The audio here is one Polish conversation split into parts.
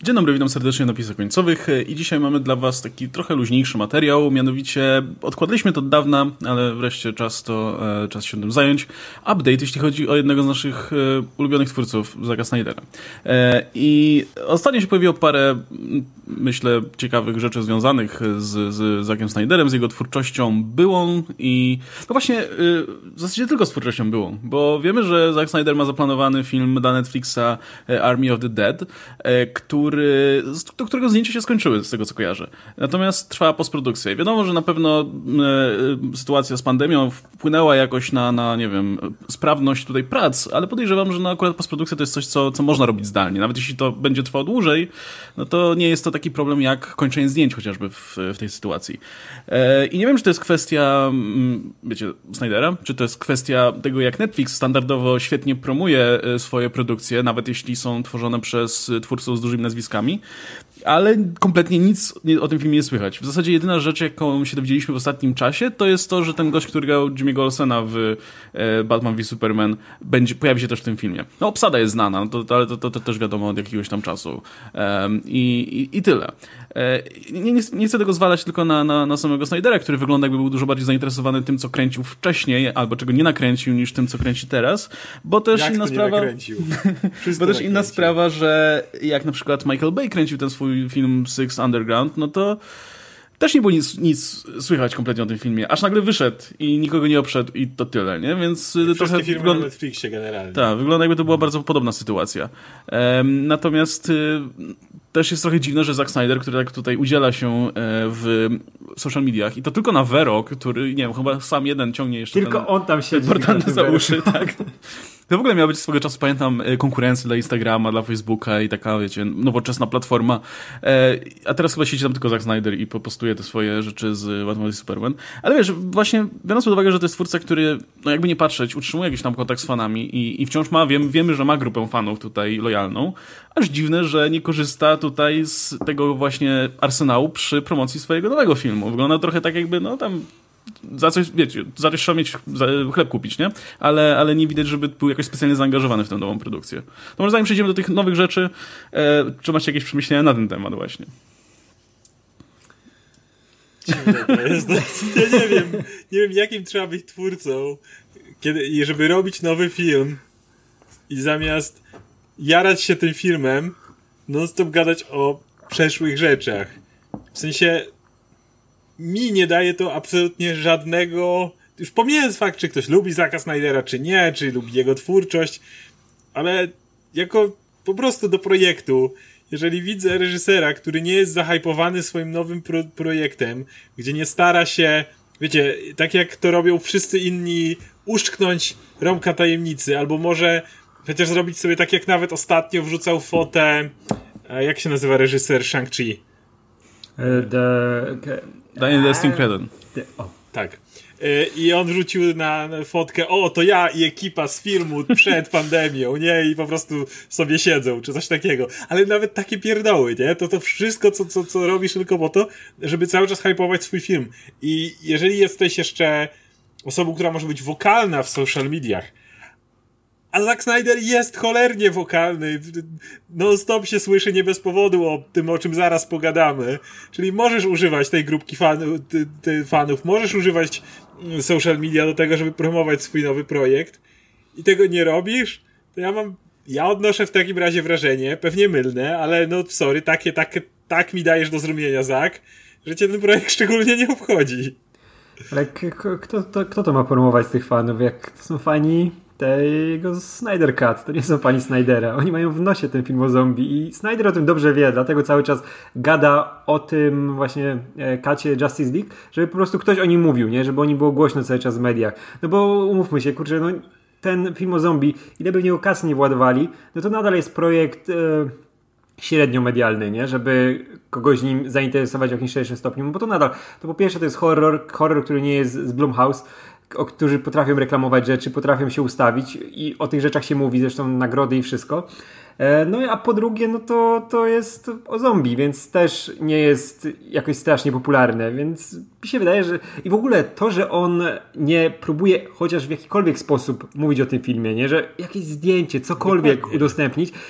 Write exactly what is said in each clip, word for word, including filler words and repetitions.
Dzień dobry, witam serdecznie na napisach końcowych i dzisiaj mamy dla was taki trochę luźniejszy materiał, mianowicie odkładaliśmy to od dawna, ale wreszcie czas to e, czas się tym zająć. Update, jeśli chodzi o jednego z naszych e, ulubionych twórców, Zacka Snydera. E, I ostatnio się pojawiło parę, myślę, ciekawych rzeczy związanych z, z Zackiem Snyderem, z jego twórczością byłą i no właśnie e, w zasadzie tylko z twórczością byłą, bo wiemy, że Zack Snyder ma zaplanowany film dla Netflixa Army of the Dead, który, do którego zdjęcia się skończyły, z tego co kojarzę. Natomiast trwa postprodukcja. I wiadomo, że na pewno e, sytuacja z pandemią wpłynęła jakoś na, na, nie wiem, sprawność tutaj prac, ale podejrzewam, że no, akurat postprodukcja to jest coś, co, co można robić zdalnie. Nawet jeśli to będzie trwało dłużej, no to nie jest to taki problem jak kończenie zdjęć chociażby w, w tej sytuacji. E, I nie wiem, czy to jest kwestia, wiecie, Snydera, czy to jest kwestia tego, jak Netflix standardowo świetnie promuje swoje produkcje, nawet jeśli są tworzone przez twórców z dużymi nazwiskami, ale kompletnie nic o tym filmie nie słychać. W zasadzie jedyna rzecz, jaką się dowiedzieliśmy w ostatnim czasie, to jest to, że ten gość, który grał Jimmy'ego Olsena w Batman v Superman, będzie, pojawi się też w tym filmie. No, obsada jest znana, no to, ale to, to, to też wiadomo od jakiegoś tam czasu. Um, i, i, I tyle. Nie, nie, nie chcę tego zwalać tylko na, na, na samego Snydera, który wygląda jakby był dużo bardziej zainteresowany tym, co kręcił wcześniej, albo czego nie nakręcił, niż tym, co kręci teraz, bo też jak inna to sprawa... Nie nakręcił? bo też inna sprawa, że jak na przykład Michael Bay kręcił ten swój film Six Underground, no to też nie było nic, nic słychać kompletnie o tym filmie. Aż nagle wyszedł i nikogo nie obszedł i to tyle, nie? Więc I trochę filmy wygląda... na Netflixie generalnie. Tak, wygląda jakby to była bardzo podobna sytuacja. Um, natomiast y, też jest trochę dziwne, że Zack Snyder, który tak tutaj udziela się y, w social mediach i to tylko na Vero, który, nie wiem, chyba sam jeden ciągnie jeszcze tylko ten, on tam siedzi. Portalny za uszy, tak. To w ogóle miała być swego czasu, pamiętam, konkurencja dla Instagrama, dla Facebooka i taka, wiecie, nowoczesna platforma. A teraz chyba siedzi tam tylko Zack Snyder i postuje te swoje rzeczy z Batman v Superman. Ale wiesz, właśnie biorąc pod uwagę, że to jest twórca, który, no jakby nie patrzeć, utrzymuje jakiś tam kontakt z fanami i, i wciąż ma, wiem, wiemy, że ma grupę fanów tutaj lojalną, aż dziwne, że nie korzysta tutaj z tego właśnie arsenału przy promocji swojego nowego filmu. Wygląda trochę tak jakby, no tam... za coś, wiecie, za coś trzeba mieć chleb kupić, nie? Ale, ale nie widać, żeby był jakoś specjalnie zaangażowany w tę nową produkcję. To może zanim przejdziemy do tych nowych rzeczy, e, czy macie jakieś przemyślenia na ten temat właśnie? Dziwne to jest. Ja nie wiem, nie wiem jakim trzeba być twórcą, kiedy, żeby robić nowy film i zamiast jarać się tym filmem, non-stop gadać o przeszłych rzeczach. W sensie mi nie daje to absolutnie żadnego... Już pomijając fakt, czy ktoś lubi Zacka Snydera, czy nie, czy lubi jego twórczość, ale jako po prostu do projektu, jeżeli widzę reżysera, który nie jest zahypowany swoim nowym pro- projektem, gdzie nie stara się, wiecie, tak jak to robią wszyscy inni, uszczknąć rąbka tajemnicy, albo może chociaż zrobić sobie tak, jak nawet ostatnio wrzucał fotę, jak się nazywa reżyser Shang-Chi? The... Daniel Destin Cretton. Tak. I on wrzucił na fotkę, o, to ja i ekipa z filmu przed pandemią, nie? I po prostu sobie siedzą, czy coś takiego. Ale nawet takie pierdoły, nie? To to wszystko, co, co, co robisz tylko po to, żeby cały czas hypować swój film. I jeżeli jesteś jeszcze osobą, która może być wokalna w social mediach, a Zack Snyder jest cholernie wokalny. Non-stop się słyszy nie bez powodu o tym, o czym zaraz pogadamy. Czyli możesz używać tej grupki fanów, ty, ty fanów, możesz używać social media do tego, żeby promować swój nowy projekt i tego nie robisz, to ja mam... Ja odnoszę w takim razie wrażenie, pewnie mylne, ale no sorry, takie, takie, tak mi dajesz do zrozumienia, Zack, że cię ten projekt szczególnie nie obchodzi. Ale k- kto, to, kto to ma promować z tych fanów? Jak to są fani tego Snyder Cut, to nie są fani Snydera. Oni mają w nosie ten film o zombie i Snyder o tym dobrze wie, dlatego cały czas gada o tym właśnie e, kacie Justice League, żeby po prostu ktoś o nim mówił, nie? Żeby o nim było głośno cały czas w mediach. No bo umówmy się, kurczę, no ten film o zombie, ile by w niego kasy nie władowali, no to nadal jest projekt e, średnio medialny, nie? Żeby kogoś nim zainteresować w jakimś szerszym stopniu, bo to nadal, to po pierwsze to jest horror, horror, który nie jest z Blumhouse, o którzy potrafią reklamować rzeczy, potrafią się ustawić i o tych rzeczach się mówi, zresztą nagrody i wszystko. No a po drugie, no to, to jest o zombie, więc też nie jest jakoś strasznie popularne, więc mi się wydaje, że i w ogóle to, że on nie próbuje chociaż w jakikolwiek sposób mówić o tym filmie, nie, że jakieś zdjęcie, cokolwiek Dokładnie. udostępnić,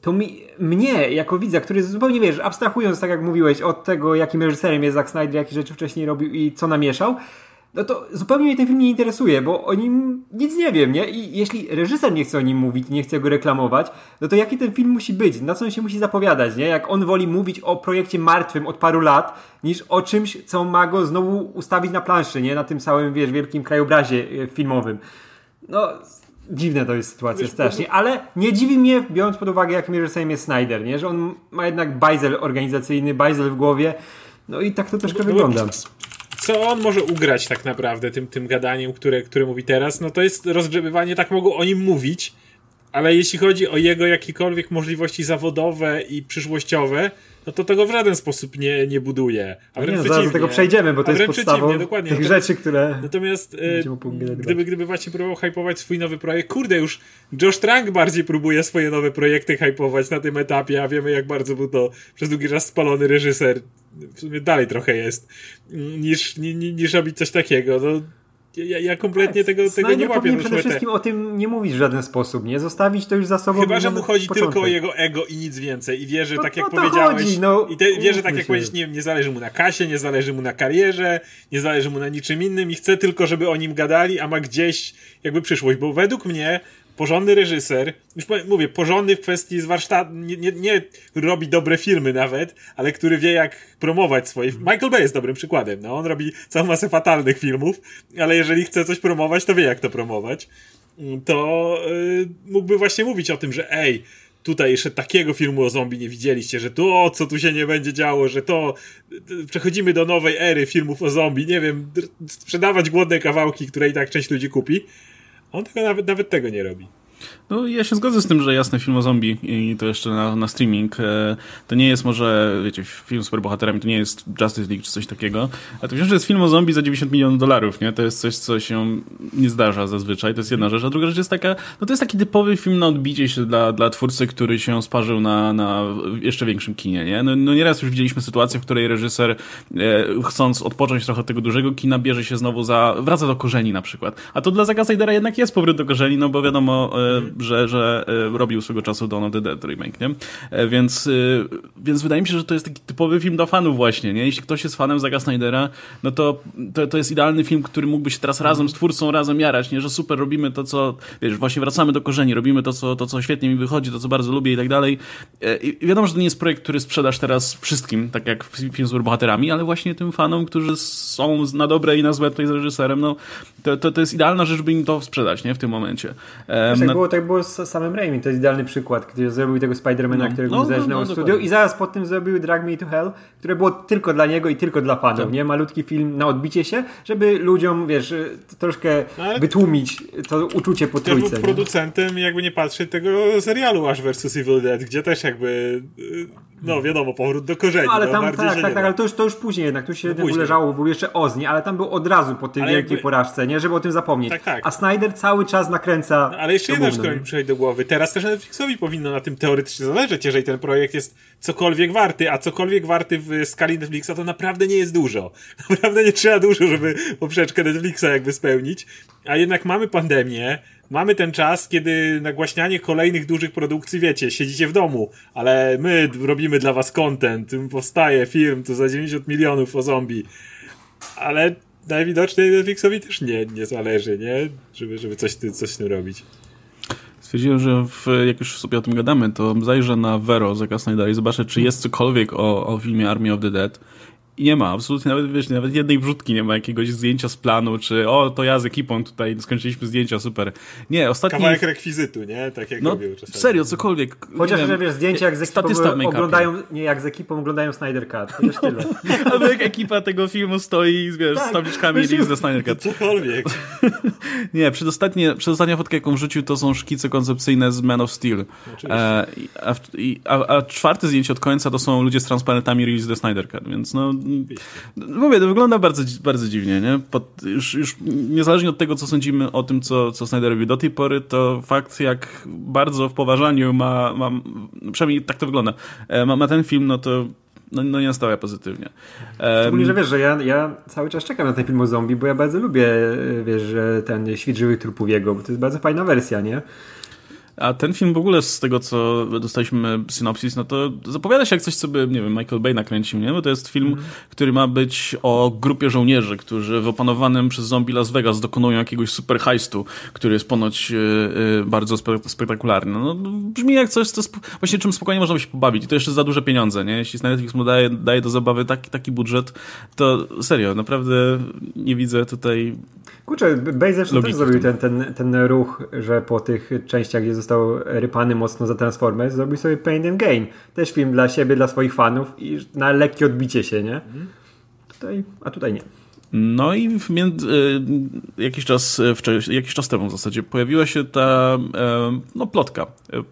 to mi, mnie, jako widza, który zupełnie, wiesz, abstrahując, tak jak mówiłeś, od tego, jakim reżyserem jest Zack Snyder, jakie rzeczy wcześniej robił i co namieszał, no to zupełnie mnie ten film nie interesuje, bo o nim nic nie wiem, nie? I jeśli reżyser nie chce o nim mówić, nie chce go reklamować, no to jaki ten film musi być? Na co on się musi zapowiadać, nie? Jak on woli mówić o projekcie martwym od paru lat, niż o czymś, co ma go znowu ustawić na planszy, nie? Na tym całym, wiesz, wielkim krajobrazie filmowym. No... Dziwna to jest sytuacja, wiesz, strasznie, ale nie dziwi mnie, biorąc pod uwagę, jakim reżyserem jest Snyder, nie? Że on ma jednak bajzel organizacyjny, bajzel w głowie, no i tak to troszkę no, wygląda. Co on może ugrać tak naprawdę tym, tym gadaniem, które, które mówi teraz, no to jest rozgrzebywanie, tak mogą o nim mówić, ale jeśli chodzi o jego jakiekolwiek możliwości zawodowe i przyszłościowe, no to tego w żaden sposób nie, nie buduje. A wręcz nie, no, zaraz do tego przejdziemy, bo to jest podstawą dokładnie. tych natomiast, rzeczy, które... Natomiast e, gdyby, gdyby właśnie próbował hypować swój nowy projekt, kurde, już Josh Trank bardziej próbuje swoje nowe projekty hypować na tym etapie, a wiemy, jak bardzo był to przez długi czas spalony reżyser, w sumie dalej trochę jest, niż, niż, niż robić coś takiego. No, Ja, ja kompletnie tak, tego, tego nie łapię. Powinien przede wszystkim o tym nie mówić w żaden sposób, nie? Zostawić to już za sobą. Chyba, że mu chodzi początek. tylko o jego ego i nic więcej. I wie, że no, tak jak no powiedziałeś, chodzi, no, i te, wie, że tak jak powiedziałeś, nie, nie zależy mu na kasie, nie zależy mu na karierze, nie zależy mu na niczym innym i chce tylko, żeby o nim gadali, a ma gdzieś jakby przyszłość. Bo według mnie porządny reżyser, już mówię, porządny w kwestii z warsztatu, nie, nie, nie robi dobre filmy nawet, ale który wie, jak promować swoje... Michael Bay jest dobrym przykładem, no on robi całą masę fatalnych filmów, ale jeżeli chce coś promować, to wie, jak to promować. To yy, mógłby właśnie mówić o tym, że ej, tutaj jeszcze takiego filmu o zombie nie widzieliście, że to, co tu się nie będzie działo, że to przechodzimy do nowej ery filmów o zombie, nie wiem, sprzedawać głodne kawałki, które i tak część ludzi kupi. On tego nawet, nawet tego nie robi. No ja się zgodzę z tym, że jasny film o zombie i to jeszcze na, na streaming, e, to nie jest może, wiecie, film z superbohaterami, to nie jest Justice League czy coś takiego, ale to wziąć, że jest film o zombie za dziewięćdziesiąt milionów dolarów, nie? To jest coś, co się nie zdarza zazwyczaj, to jest jedna rzecz, a druga rzecz jest taka, no to jest taki typowy film na odbicie się dla, dla twórcy, który się sparzył na, na jeszcze większym kinie, nie? No, no nieraz już widzieliśmy sytuację, w której reżyser e, chcąc odpocząć trochę od tego dużego kina, bierze się znowu za, wraca do korzeni na przykład, a to dla Zacka Snydera jednak jest powrót do korzeni, no bo wiadomo, e, że, że robił swego czasu Dawn of the Dead remake, nie? Więc, więc wydaje mi się, że to jest taki typowy film dla fanów właśnie, nie? Jeśli ktoś jest fanem Zacka Snydera, no to, to to jest idealny film, który mógłby się teraz razem z twórcą razem jarać, nie? Że super, robimy to, co, wiesz, właśnie wracamy do korzeni, robimy to, co, to, co świetnie mi wychodzi, to, co bardzo lubię i tak dalej. I wiadomo, że to nie jest projekt, który sprzedasz teraz wszystkim, tak jak film z superbohaterami, ale właśnie tym fanom, którzy są na dobre i na złe tutaj z reżyserem, no to, to, to jest idealna rzecz, żeby im to sprzedać, nie? W tym momencie. Tak na... było, tak było z samym Raimi, to jest idealny przykład, gdy zrobił tego Spidermana, no, którego no, mu zależało no, no, studio dokładnie. I zaraz po tym zrobił Drag Me to Hell, które było tylko dla niego i tylko dla fanów, tak. Nie? Malutki film na odbicie się, żeby ludziom, wiesz, troszkę ale wytłumić to uczucie po trójce. Też był producentem, jakby nie patrzeć, tego serialu Ash versus. Evil Dead, gdzie też jakby, no wiadomo, powrót do korzeni. No, ale tam, no, tak, tak, tak, ale to już, to już później jednak, tu się no, jednak uleżało, był jeszcze Ozzy, ale tam był od razu po tej ale wielkiej jakby porażce, nie? Żeby o tym zapomnieć. Tak, tak. A Snyder cały czas nakręca. No, ale jeszcze jedna rzecz, która mi przychodzi do głowy. Teraz też Netflixowi powinno na tym teoretycznie zależeć, jeżeli ten projekt jest cokolwiek warty, a cokolwiek warty w skali Netflixa to naprawdę nie jest dużo. Naprawdę nie trzeba dużo, żeby poprzeczkę Netflixa jakby spełnić. A jednak mamy pandemię, mamy ten czas, kiedy nagłaśnianie kolejnych dużych produkcji, wiecie, siedzicie w domu, ale my robimy dla was content, powstaje film tu za dziewięćdziesiąt milionów o zombie. Ale najwidoczniej Netflixowi też nie, nie zależy, nie? Żeby, żeby coś, coś z tym robić. Stwierdziłem, że w, jak już sobie o tym gadamy, to zajrzę na Vero Zacka Snydera i zobaczę, czy jest cokolwiek o, o filmie Army of the Dead. I nie ma, absolutnie, nawet, wiesz, nawet jednej wrzutki nie ma jakiegoś zdjęcia z planu, czy o, to ja z ekipą tutaj skończyliśmy zdjęcia, super. Nie, ostatni... Kawałek rekwizytu, nie? Tak jak no, robił czasami. Serio, cokolwiek. Chociaż, że wiesz, zdjęcia jak z ekipą oglądają, nie, jak z ekipą oglądają Snyder Cut, chociaż tyle. Albo jak ekipa tego filmu stoi, wiesz, tak, z tabliczkami i ze Snyder Cut. Cokolwiek. Nie, przedostatnie, przedostatnia fotka, jaką wrzucił, to są szkice koncepcyjne z Man of Steel. E, a, i, a, a czwarte zdjęcie od końca to są ludzie z transparentami release the Snyder Cut, więc no... Mówię, to wygląda bardzo, bardzo dziwnie, nie? Pod, już, już niezależnie od tego, co sądzimy o tym, co, co Snyder robił do tej pory, to fakt, jak bardzo w poważaniu ma, ma przynajmniej tak to wygląda, ma, ma ten film, no to no, no nie nastawia pozytywnie. Szczególnie, że wiesz, że ja, ja cały czas czekam na ten film o zombie, bo ja bardzo lubię, wiesz, że ten Świt żywych trupów jego, bo to jest bardzo fajna wersja, nie? A ten film w ogóle z tego, co dostaliśmy synopsis, no to zapowiada się jak coś, co by, nie wiem, Michael Bay nakręcił, nie? Bo to jest film, mm. który ma być o grupie żołnierzy, którzy w opanowanym przez zombie Las Vegas dokonują jakiegoś super heistu, który jest ponoć yy, yy, bardzo spe- spektakularny. No, brzmi jak coś, co sp- właśnie czym spokojnie można by się pobawić. I to jeszcze za duże pieniądze, nie? Jeśli Netflix mu daje, daje do zabawy taki, taki budżet, to serio, naprawdę nie widzę tutaj... Kurczę, Bay zresztą też zrobił ten, ten, ten ruch, że po tych częściach, gdzie został rypany mocno za Transformers, zrobił sobie Pain and Gain. Też film dla siebie, dla swoich fanów i na lekkie odbicie się, nie? Tutaj, a tutaj nie. No i w między, jakiś czas, jakiś czas temu w zasadzie pojawiła się ta no, plotka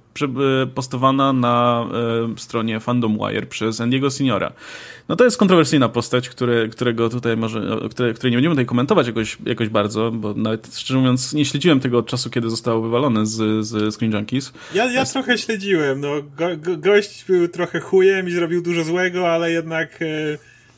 postowana na stronie Fandom Wire przez Andiego Seniora. No to jest kontrowersyjna postać, który, którego tutaj może, które, której nie będziemy tutaj komentować jakoś, jakoś bardzo, bo nawet szczerze mówiąc nie śledziłem tego od czasu, kiedy został wywalony z, z Screen Junkies. Ja, ja jest... trochę śledziłem, no go, go, gość był trochę chujem i zrobił dużo złego, ale jednak e,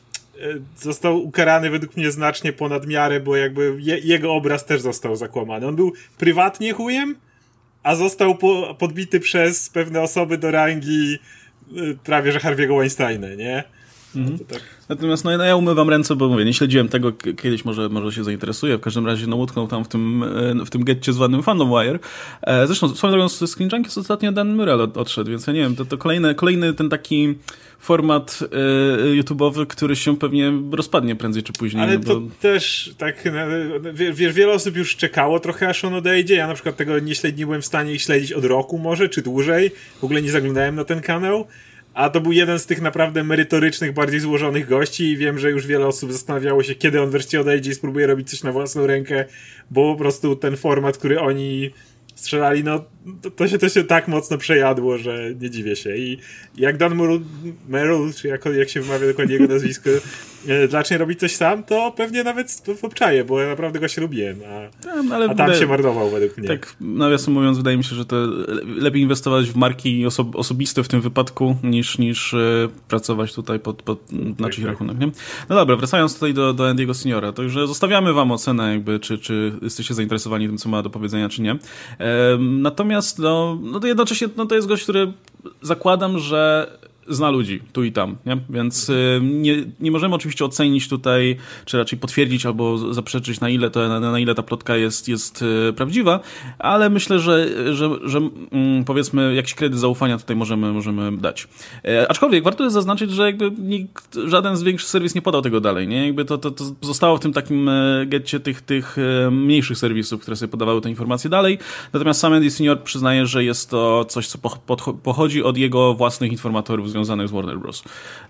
e, został ukarany według mnie znacznie ponad miarę, bo jakby je, jego obraz też został zakłamany. On był prywatnie chujem, a został po, podbity przez pewne osoby do rangi e, prawie że Harvey'ego Weinsteina, nie? Mhm. Tak. Natomiast no, ja umywam ręce, bo mówię, nie śledziłem tego, kiedyś może, może się zainteresuję. W każdym razie no, utknął tam w tym, w tym getcie zwanym Fandom Wire. Zresztą swoją drogą z Screen Junkies ostatnio Dan Murrell odszedł, więc ja nie wiem, to, to kolejny, kolejny ten taki format y, YouTube'owy, który się pewnie rozpadnie prędzej czy później. Ale bo... to też tak, wiesz, wiele osób już czekało trochę, aż on odejdzie. Ja na przykład tego nie śledziłem w stanie ich śledzić od roku może, czy dłużej. W ogóle nie zaglądałem na ten kanał. A to był jeden z tych naprawdę merytorycznych, bardziej złożonych gości i wiem, że już wiele osób zastanawiało się, kiedy on wreszcie odejdzie i spróbuje robić coś na własną rękę, bo po prostu ten format, który oni strzelali, no to, to, się, to się tak mocno przejadło, że nie dziwię się. I jak Dan Merrill, czy jak, jak się wymawia dokładnie jego nazwisko, zacznie robić coś sam, to pewnie nawet obczaję, bo ja naprawdę go się lubiłem, a, tam, ale a tam wydaje, się marnował według mnie. Tak, nawiasem mówiąc, wydaje mi się, że to lepiej inwestować w marki oso- osobiste w tym wypadku, niż, niż e, pracować tutaj pod, pod na czyjś rachunek, nie? No dobra, wracając tutaj do, do Andiego Seniora, to już zostawiamy wam ocenę, jakby, czy, czy jesteście zainteresowani tym, co ma do powiedzenia, czy nie. E, natomiast, no, no to jednocześnie no, to jest gość, który zakładam, że zna ludzi tu i tam, nie? Więc y, nie, nie możemy oczywiście ocenić tutaj, czy raczej potwierdzić albo zaprzeczyć, na ile, to, na, na ile ta plotka jest, jest y, prawdziwa, ale myślę, że, że, że mm, powiedzmy jakiś kredyt zaufania tutaj możemy, możemy dać. E, aczkolwiek warto jest zaznaczyć, że jakby nikt, żaden z większych serwis nie podał tego dalej, nie? Jakby to, to, to zostało w tym takim e, getcie tych, tych e, mniejszych serwisów, które sobie podawały te informacje dalej, natomiast sam Andy Senior przyznaje, że jest to coś, co po, pod, pochodzi od jego własnych informatorów związanych z Warner Bros.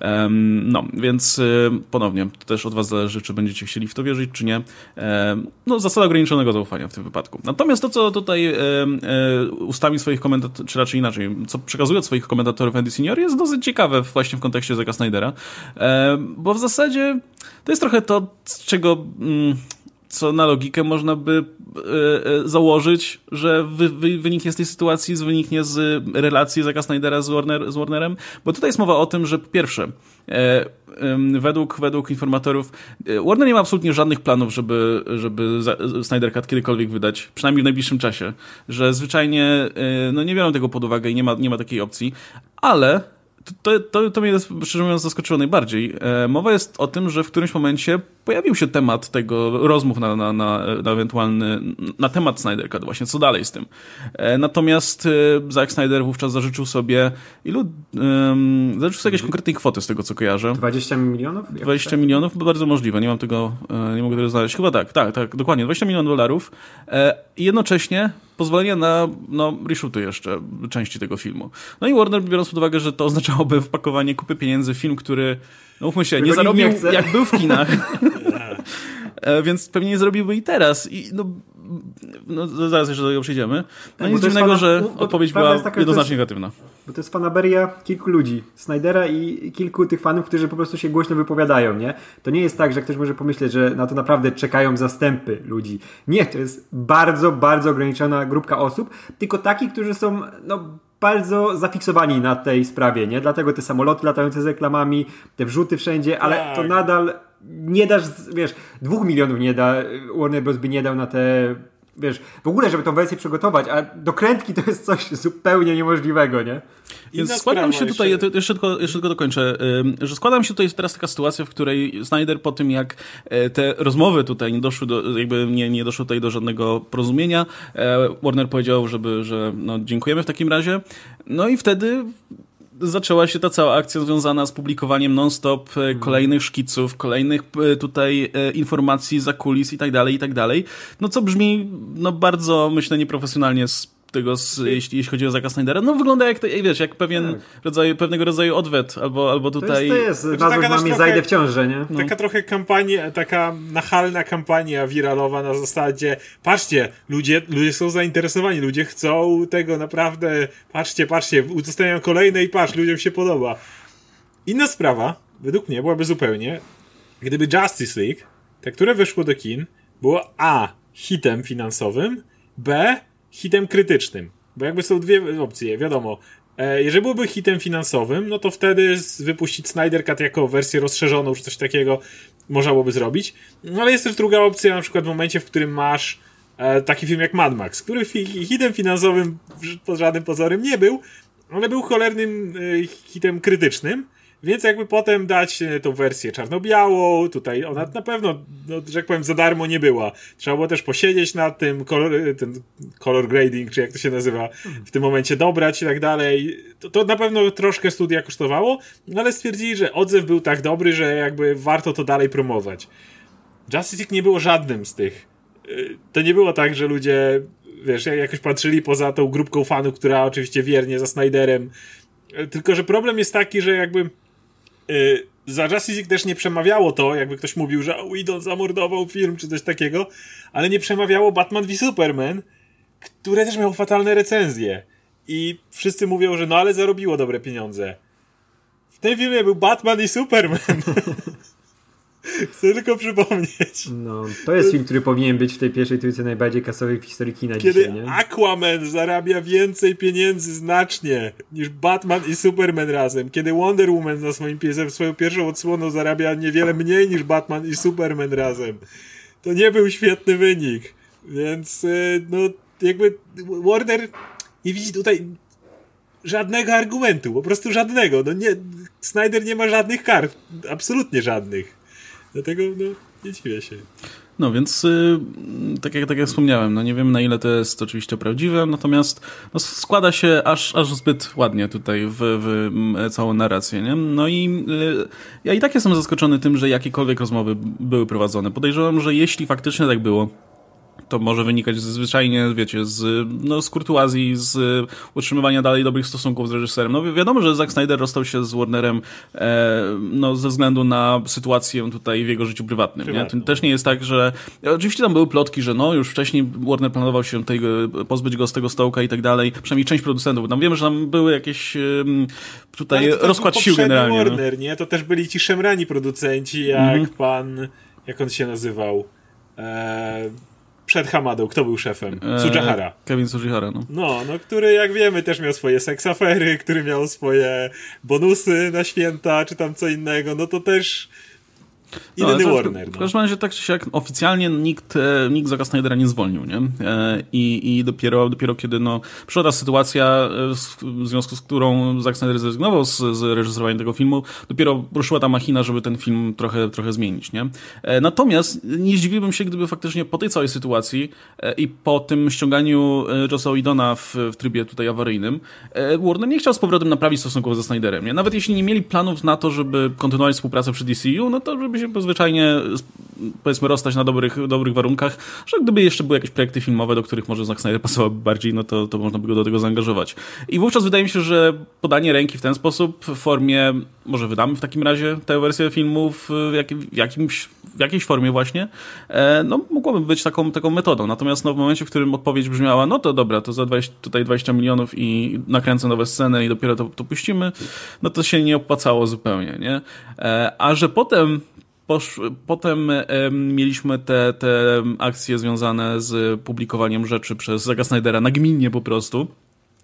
Um, no, więc y, ponownie, to też od was zależy, czy będziecie chcieli w to wierzyć, czy nie. Um, no, zasada ograniczonego zaufania w tym wypadku. Natomiast to, co tutaj y, y, ustami swoich komentatorów, czy raczej inaczej, co przekazuje od swoich komentatorów Andy Senior, jest dosyć ciekawe właśnie w kontekście Zacka Snydera, um, bo w zasadzie to jest trochę to, z czego... Mm, co na logikę można by e, e, założyć, że wy, wy, wyniknie z tej sytuacji, wyniknie z relacji Zacka Snydera z, Warner, z Warnerem, bo tutaj jest mowa o tym, że po pierwsze, e, e, według, według informatorów e, Warner nie ma absolutnie żadnych planów, żeby, żeby Snyder Cut kiedykolwiek wydać, przynajmniej w najbliższym czasie, że zwyczajnie e, no nie biorą tego pod uwagę i nie ma, nie ma takiej opcji, ale To, to, to mnie szczerze mówiąc zaskoczyło najbardziej. E, mowa jest o tym, że w którymś momencie pojawił się temat tego, rozmów na, na, na, na ewentualny, na temat Snyder Cut, właśnie co dalej z tym. E, natomiast e, Zack Snyder wówczas zażyczył sobie ilu? Um, zażyczył sobie jakieś konkretnej kwoty z tego, co kojarzę. dwadzieścia milionów? dwadzieścia milionów? Bo bardzo możliwe, nie mam tego, e, nie mogę tego znaleźć. Chyba tak, tak, tak, dokładnie, dwadzieścia milionów dolarów. E, I jednocześnie pozwolenie na no, reshooty jeszcze części tego filmu. No i Warner, biorąc pod uwagę, że to oznaczałoby wpakowanie kupy pieniędzy w film, który, no mówmy się, nie zarobił nie jak był w kinach. Więc pewnie nie zrobiłby i teraz. I no, no zaraz jeszcze do tego przejdziemy. No nic dziwnego, pana, że odpowiedź była taka, jednoznacznie negatywna. Bo to jest fanaberia kilku ludzi. Snydera i kilku tych fanów, którzy po prostu się głośno wypowiadają, nie? To nie jest tak, że ktoś może pomyśleć, że na to naprawdę czekają zastępy ludzi. Nie, to jest bardzo, bardzo ograniczona grupka osób, tylko takich, którzy są, no... bardzo zafiksowani na tej sprawie, nie? Dlatego te samoloty latające z reklamami, te wrzuty wszędzie, ale tak. To nadal nie dasz, wiesz, dwóch milionów nie da, Warner Bros. By nie dał na te wiesz, w ogóle, żeby tą wersję przygotować, a dokrętki to jest coś zupełnie niemożliwego, nie? Więc składa mi się tutaj, jeszcze... Jeszcze, tylko, jeszcze tylko dokończę, że składa mi się tutaj teraz taka sytuacja, w której Snyder po tym, jak te rozmowy tutaj nie doszły do, jakby nie, nie doszło tutaj do żadnego porozumienia, Warner powiedział, żeby, że no, dziękujemy w takim razie, no i wtedy zaczęła się ta cała akcja związana z publikowaniem non-stop hmm. kolejnych szkiców, kolejnych tutaj informacji za kulis i tak dalej, i tak dalej. No co brzmi no bardzo, myślę, nieprofesjonalnie z tego, z, jeśli, jeśli chodzi o Zacka Snydera. No wygląda jak, to, wiesz, jak pewien tak. rodzaj, pewnego rodzaju odwet, albo, albo tutaj... To jest, to jest. Nazwa mamie trochę, zajdę w ciążę, nie? No. Taka trochę kampania, taka nachalna kampania wiralowa na zasadzie, patrzcie, ludzie, ludzie są zainteresowani, ludzie chcą tego naprawdę, patrzcie, patrzcie, udostępniają kolejne i patrz, ludziom się podoba. Inna sprawa, według mnie, byłaby zupełnie, gdyby Justice League, te, które wyszło do kin, było A, hitem finansowym, B, hitem krytycznym. Bo jakby są dwie opcje, wiadomo. E, jeżeli byłoby hitem finansowym, no to wtedy wypuścić Snyder Cut jako wersję rozszerzoną, czy coś takiego można byłoby zrobić. No ale jest też druga opcja, na przykład w momencie, w którym masz e, taki film jak Mad Max, który fi- hitem finansowym pod żadnym pozorem nie był, ale był cholernym e, hitem krytycznym. Więc jakby potem dać tą wersję czarno-białą, tutaj ona na pewno, no, że jak powiem, za darmo nie była. Trzeba było też posiedzieć nad tym, kolor, ten color grading, czy jak to się nazywa, w tym momencie dobrać i tak dalej. To, to na pewno troszkę studia kosztowało, ale stwierdzili, że odzew był tak dobry, że jakby warto to dalej promować. Justice League nie było żadnym z tych. To nie było tak, że ludzie, wiesz, jakoś patrzyli poza tą grupką fanów, która oczywiście wiernie za Snyderem. Tylko że problem jest taki, że jakby Yy, za Justice League też nie przemawiało to, jakby ktoś mówił, że Whedon zamordował film, czy coś takiego, ale nie przemawiało Batman v Superman, które też miało fatalne recenzje. I wszyscy mówią, że no ale zarobiło dobre pieniądze. W tym filmie był Batman i Superman. Chcę tylko przypomnieć. No, to jest film, który powinien być w tej pierwszej trójce najbardziej kasowych w historii kina Kiedy dzisiaj, nie? Aquaman zarabia więcej pieniędzy znacznie niż Batman i Superman razem. Kiedy Wonder Woman na swoim piesem, swoją pierwszą odsłoną zarabia niewiele mniej niż Batman i Superman razem. To nie był świetny wynik. Więc no jakby Warner nie widzi tutaj żadnego argumentu. Po prostu żadnego. No nie, Snyder nie ma żadnych kart. Absolutnie żadnych. Dlatego, no, nie dziwię się. No więc, yy, tak, jak, tak jak wspomniałem, no nie wiem na ile to jest oczywiście prawdziwe, natomiast no, składa się aż, aż zbyt ładnie tutaj w, w całą narrację, nie? No i yy, ja i tak jestem zaskoczony tym, że jakiekolwiek rozmowy były prowadzone. Podejrzewam, że jeśli faktycznie tak było, to może wynikać zwyczajnie, wiecie, z, no, z kurtuazji, z utrzymywania dalej dobrych stosunków z reżyserem. No wi- wiadomo, że Zack Snyder rozstał się z Warnerem e, no, ze względu na sytuację tutaj w jego życiu prywatnym. Nie? To też nie jest tak, że... Oczywiście tam były plotki, że no już wcześniej Warner planował się tej, pozbyć go z tego stołka i tak dalej. Przynajmniej część producentów. Tam wiemy, że tam były jakieś um, tutaj no, rozkład sił generalnie. Warner, no. nie? To też byli ci szemrani producenci, jak mm-hmm. pan... Jak on się nazywał? Eee... Przed Hamadą, kto był szefem? Tsujihara. Eee, Kevin Tsujihara, no. No, no, który jak wiemy też miał swoje seksafery, który miał swoje bonusy na święta, czy tam co innego, no to też inny no, Warner. W, w każdym razie tak czy siak oficjalnie nikt, nikt Zacka Snydera nie zwolnił, nie? I, i dopiero, dopiero kiedy no, przyszła ta sytuacja, w związku z którą Zack Snyder zrezygnował z, z reżyserowania tego filmu, dopiero ruszyła ta machina, żeby ten film trochę, trochę zmienić, nie? Natomiast nie zdziwiłbym się, gdyby faktycznie po tej całej sytuacji i po tym ściąganiu Jossa Whedona w, w trybie tutaj awaryjnym, Warner nie chciał z powrotem naprawić stosunków ze Snyderem, nie? Nawet jeśli nie mieli planów na to, żeby kontynuować współpracę przy D C U, no to żeby się zwyczajnie, powiedzmy, rozstać na dobrych, dobrych warunkach, że gdyby jeszcze były jakieś projekty filmowe, do których może Zack Snyder pasowałby bardziej, no to, to można by go do tego zaangażować. I wówczas wydaje mi się, że podanie ręki w ten sposób, w formie, może wydamy w takim razie tę wersję filmu w, jakim, w, jakimś, w jakiejś formie właśnie, no mogłoby być taką, taką metodą. Natomiast no, w momencie, w którym odpowiedź brzmiała, no to dobra, to za dwadzieścia, tutaj dwadzieścia milionów i nakręcę nowe sceny i dopiero to, to puścimy, no to się nie opłacało zupełnie, nie? A że potem Posz, potem e, mieliśmy te, te akcje związane z publikowaniem rzeczy przez Zacka Snydera nagminnie po prostu.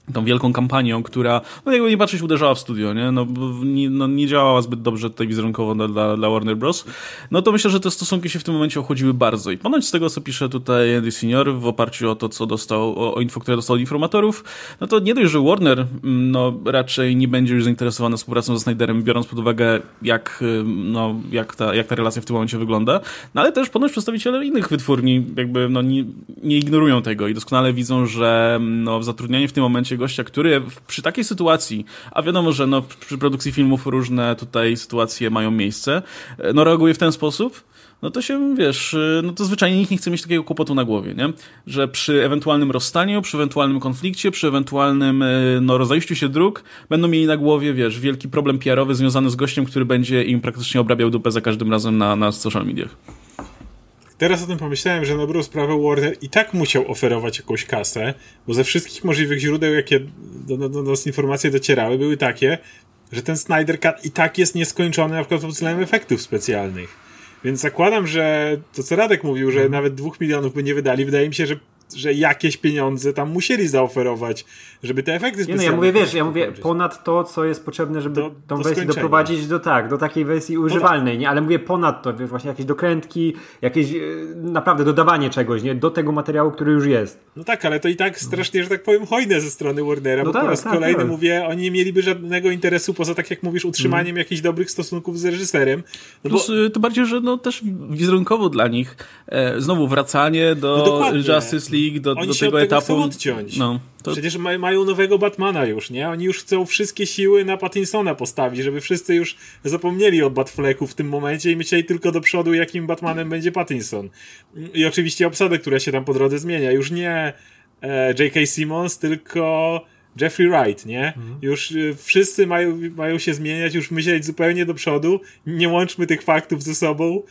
tą wielką kampanią, która, no jakby nie patrzeć, uderzała w studio, nie? No, nie, no, nie działała zbyt dobrze tutaj wizerunkowo dla, dla, dla Warner Bros. No to myślę, że te stosunki się w tym momencie ochłodziły bardzo. I ponoć z tego, co pisze tutaj Andy Senior w oparciu o to, co dostał, o, o info, które dostał od informatorów, no to nie dość, że Warner no, raczej nie będzie już zainteresowany współpracą ze Snyderem, biorąc pod uwagę, jak, no, jak, ta, jak ta relacja w tym momencie wygląda, no ale też ponoć przedstawiciele innych wytwórni jakby no, nie, nie ignorują tego i doskonale widzą, że no, zatrudnianie w tym momencie gościa, który przy takiej sytuacji, a wiadomo, że no, przy produkcji filmów różne tutaj sytuacje mają miejsce, no reaguje w ten sposób, no to się, wiesz, no to zwyczajnie nikt nie chce mieć takiego kłopotu na głowie, nie? Że przy ewentualnym rozstaniu, przy ewentualnym konflikcie, przy ewentualnym no, rozejściu się dróg, będą mieli na głowie, wiesz, wielki problem P R-owy związany z gościem, który będzie im praktycznie obrabiał dupę za każdym razem na, na social mediach. Teraz o tym pomyślałem, że na dobrą sprawę Warner i tak musiał oferować jakąś kasę, bo ze wszystkich możliwych źródeł, jakie do, do, do nas informacje docierały, były takie, że ten Snyder Cut i tak jest nieskończony na przykład pod względem efektów specjalnych. Więc zakładam, że to, co Radek mówił, że nawet dwóch milionów by nie wydali, wydaje mi się, że że jakieś pieniądze tam musieli zaoferować, żeby te efekty specjalne... Nie, no ja mówię, wiesz, ja mówię ponad to, co jest potrzebne, żeby do, tą do wersję skończenia. doprowadzić do tak, do takiej wersji używalnej, nie? Ale mówię ponad to, wiesz, właśnie jakieś dokrętki, jakieś naprawdę dodawanie czegoś, nie? Do tego materiału, który już jest. No tak, ale to i tak strasznie, że tak powiem, hojne ze strony Warnera, no bo tak, po raz tak, kolejny tak. mówię, oni nie mieliby żadnego interesu poza, tak jak mówisz, utrzymaniem mm. jakichś dobrych stosunków z reżyserem. No Plus, bo... tym bardziej, że no też wizerunkowo dla nich e, znowu wracanie do no Justice League, do, Oni do się tego od tego etapu. chcą odciąć. No, to... Przecież ma, mają nowego Batmana już, nie? Oni już chcą wszystkie siły na Pattinsona postawić, żeby wszyscy już zapomnieli o Batflecku w tym momencie i myśleli tylko do przodu, jakim Batmanem będzie Pattinson. I oczywiście obsadę, która się tam po drodze zmienia. Już nie e, J K. Simmons, tylko Jeffrey Wright, nie? Mhm. Już y, wszyscy mają, mają się zmieniać, już myśleć zupełnie do przodu. Nie łączmy tych faktów ze sobą.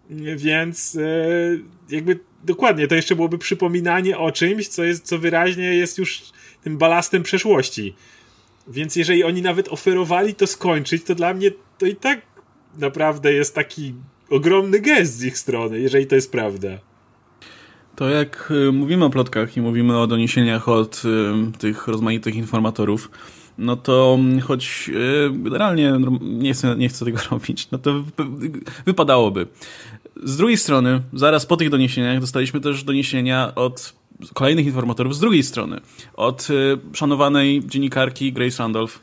Więc e, jakby dokładnie, to jeszcze byłoby przypominanie o czymś, co jest, co wyraźnie jest już tym balastem przeszłości. Więc jeżeli oni nawet oferowali to skończyć, to dla mnie to i tak naprawdę jest taki ogromny gest z ich strony, jeżeli to jest prawda. To jak mówimy o plotkach i mówimy o doniesieniach od y, tych rozmaitych informatorów, no to choć y, generalnie nie chcę, nie chcę tego robić, no to wypadałoby. Z drugiej strony, zaraz po tych doniesieniach dostaliśmy też doniesienia od kolejnych informatorów z drugiej strony. Od y, szanowanej dziennikarki Grace Randolph.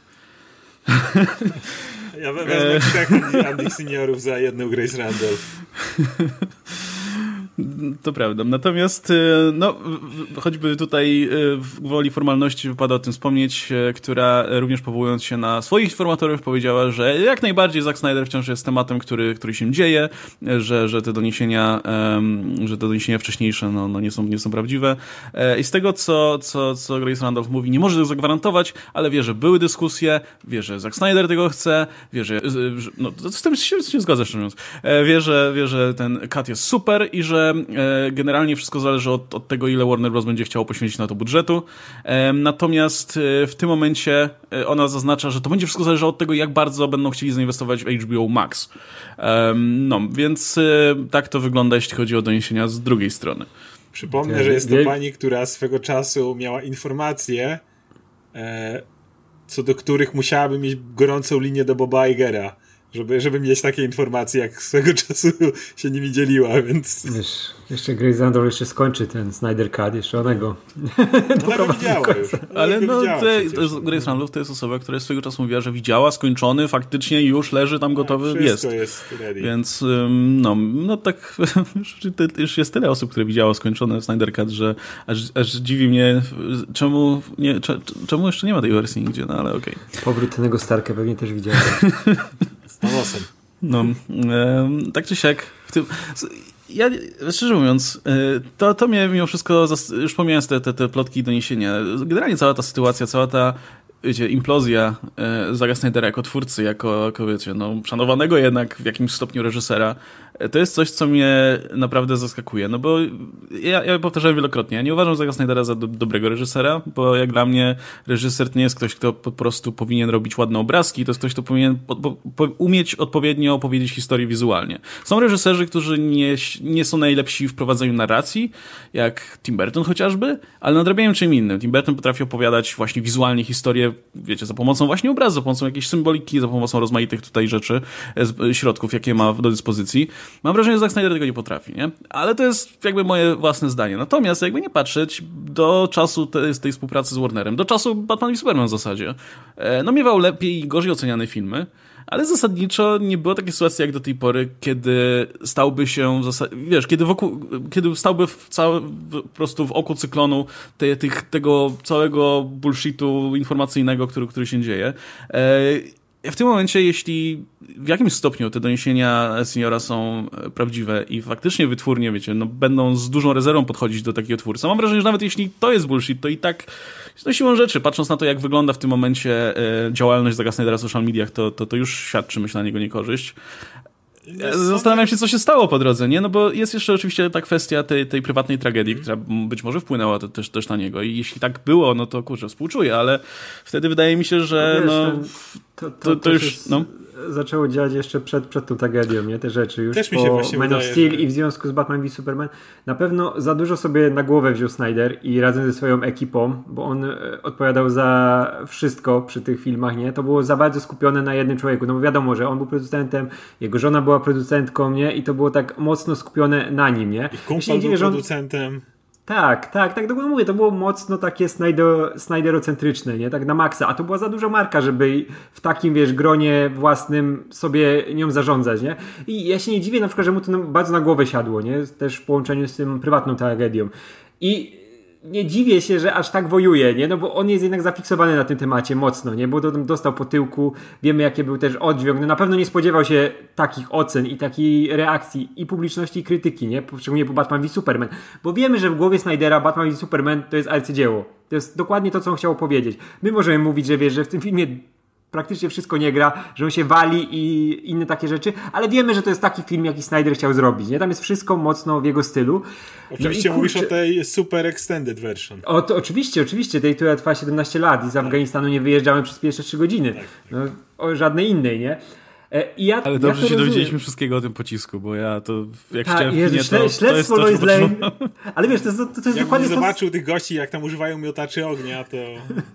Ja wezmę trzech Andy Seniorów za jedną Grace Randolph. To prawda. Natomiast no, choćby tutaj w woli formalności wypada o tym wspomnieć, która również powołując się na swoich informatorów powiedziała, że jak najbardziej Zack Snyder wciąż jest tematem, który, który się dzieje, że, że te doniesienia um, że te doniesienia wcześniejsze no, no nie, są, nie są prawdziwe. I z tego, co, co, co Grace Randolph mówi, nie może tego zagwarantować, ale wie, że były dyskusje, wie, że Zack Snyder tego chce, wie, że, że no, z tym się, się zgadza, szczerze mówiąc. Wie, że, wie, że ten cut jest super i że generalnie wszystko zależy od, od tego, ile Warner Bros. Będzie chciało poświęcić na to budżetu. Natomiast w tym momencie ona zaznacza, że to będzie wszystko zależało od tego, jak bardzo będą chcieli zainwestować w H B O Max. No, więc tak to wygląda, jeśli chodzi o doniesienia z drugiej strony. Przypomnę, że jest to pani, która swego czasu miała informacje, co do których musiałaby mieć gorącą linię do Boba Igera. Żeby, żeby mieć takie informacje, jak swego czasu się nimi dzieliła, więc... Wiesz, jeszcze Grace Randolph jeszcze skończy ten Snyder Cut, jeszcze onego. Ona go widziała już. Ale no, te, to jest, Grace Randolph to jest osoba, która swego czasu mówiła, że widziała, skończony, faktycznie już leży tam gotowy, tak, jest. jest ready. Więc no, no tak, już jest tyle osób, które widziało skończony Snyder Cut, że aż, aż dziwi mnie, czemu, nie, czemu jeszcze nie ma tej wersji nigdzie, no ale okej. Okay. Powrót tego Starka pewnie też widziałem. Nosem. No, e, tak czy siak w tym, ja szczerze mówiąc to, to mnie mimo wszystko, już pomijając te, te, te plotki i doniesienia, generalnie cała ta sytuacja, cała ta wiecie, implozja e, Zacka Snydera jako twórcy, jako, jako wiecie, no, szanowanego jednak w jakimś stopniu reżysera, to jest coś, co mnie naprawdę zaskakuje, no bo ja, ja powtarzałem wielokrotnie, ja nie uważam Zacka Snydera za do, dobrego reżysera, bo jak dla mnie reżyser to nie jest ktoś, kto po prostu powinien robić ładne obrazki, to jest ktoś, kto powinien po, po, po, umieć odpowiednio opowiedzieć historię wizualnie. Są reżyserzy, którzy nie, nie są najlepsi w prowadzeniu narracji, jak Tim Burton chociażby, ale nadrabiają czym innym. Tim Burton potrafi opowiadać właśnie wizualnie historię, wiecie, za pomocą właśnie obrazu, za pomocą jakiejś symboliki, za pomocą rozmaitych tutaj rzeczy, środków, jakie ma do dyspozycji. Mam wrażenie, że Zack Snyder tego nie potrafi, nie? Ale to jest jakby moje własne zdanie. Natomiast jakby nie patrzeć do czasu tej, tej współpracy z Warnerem, do czasu Batman i Superman w zasadzie, no miewał lepiej i gorzej oceniane filmy, ale zasadniczo nie było takiej sytuacji jak do tej pory, kiedy stałby się, wiesz, kiedy wokół, kiedy stałby w całe, po prostu w oku cyklonu te, tych, tego całego bullshitu informacyjnego, który, który się dzieje. W tym momencie, jeśli w jakimś stopniu te doniesienia Seniora są prawdziwe i faktycznie wytwórnie, wiecie, no będą z dużą rezerwą podchodzić do takiego twórcy, mam wrażenie, że nawet jeśli to jest bullshit, to i tak no siłą rzeczy, patrząc na to, jak wygląda w tym momencie e, działalność Zacka Snydera w social mediach, to, to, to już świadczy, myślę, na niego niekorzyść. Zastanawiam się, co się stało po drodze, nie? No bo jest jeszcze oczywiście ta kwestia tej, tej prywatnej tragedii, która być może wpłynęła to też, też na niego i jeśli tak było, no to kurczę, współczuję, ale wtedy wydaje mi się, że wiesz, no, to, to, to, to już, jest, no... zaczęło działać jeszcze przed, przed tą tragedią, nie? Te rzeczy już też po mi się właśnie Man wydaje, of Steel że... i w związku z Batman v Superman. Na pewno za dużo sobie na głowę wziął Snyder i razem ze swoją ekipą, bo on odpowiadał za wszystko przy tych filmach, nie? To było za bardzo skupione na jednym człowieku, no bo wiadomo, że on był producentem, jego żona była producentką, nie? I to było tak mocno skupione na nim, nie? I kumpel był producentem. Tak, tak, tak, dokładnie mówię, to było mocno takie Snyder, Snyderocentryczne, nie, tak na maksa, a to była za duża marka, żeby w takim, wiesz, gronie własnym sobie nią zarządzać, nie, i ja się nie dziwię na przykład, że mu to bardzo na głowę siadło, nie, też w połączeniu z tym prywatną tragedią i nie dziwię się, że aż tak wojuje, nie? No bo on jest jednak zafiksowany na tym temacie mocno, nie? Bo to dostał po tyłku, wiemy jaki był też oddźwięk, no na pewno nie spodziewał się takich ocen i takiej reakcji i publiczności i krytyki, nie? Szczególnie po Batman v Superman, bo wiemy, że w głowie Snydera Batman v Superman to jest arcydzieło. To jest dokładnie to, co on chciał powiedzieć. My możemy mówić, że wiesz, że w tym filmie praktycznie wszystko nie gra, że on się wali i inne takie rzeczy, ale wiemy, że to jest taki film, jaki Snyder chciał zrobić, nie? Tam jest wszystko mocno w jego stylu. Oczywiście no mówisz kurczę, o tej super extended version. O, to, oczywiście, oczywiście, tej, która trwa siedemnaście lat i z tak. Afganistanu nie wyjeżdżamy przez pierwsze trzy godziny. Tak. No, o żadnej innej, nie? I ja, ale dobrze ja się dowiedzieliśmy wszystkiego o tym pocisku, bo ja to jak Ta, chciałem Jezu, nie, śle, to, śledztwo to jest Lois Lane. Ale wiesz, to jest, to, to jest jak dokładnie to... zobaczył tych gości, jak tam używają miotaczy ognia, to...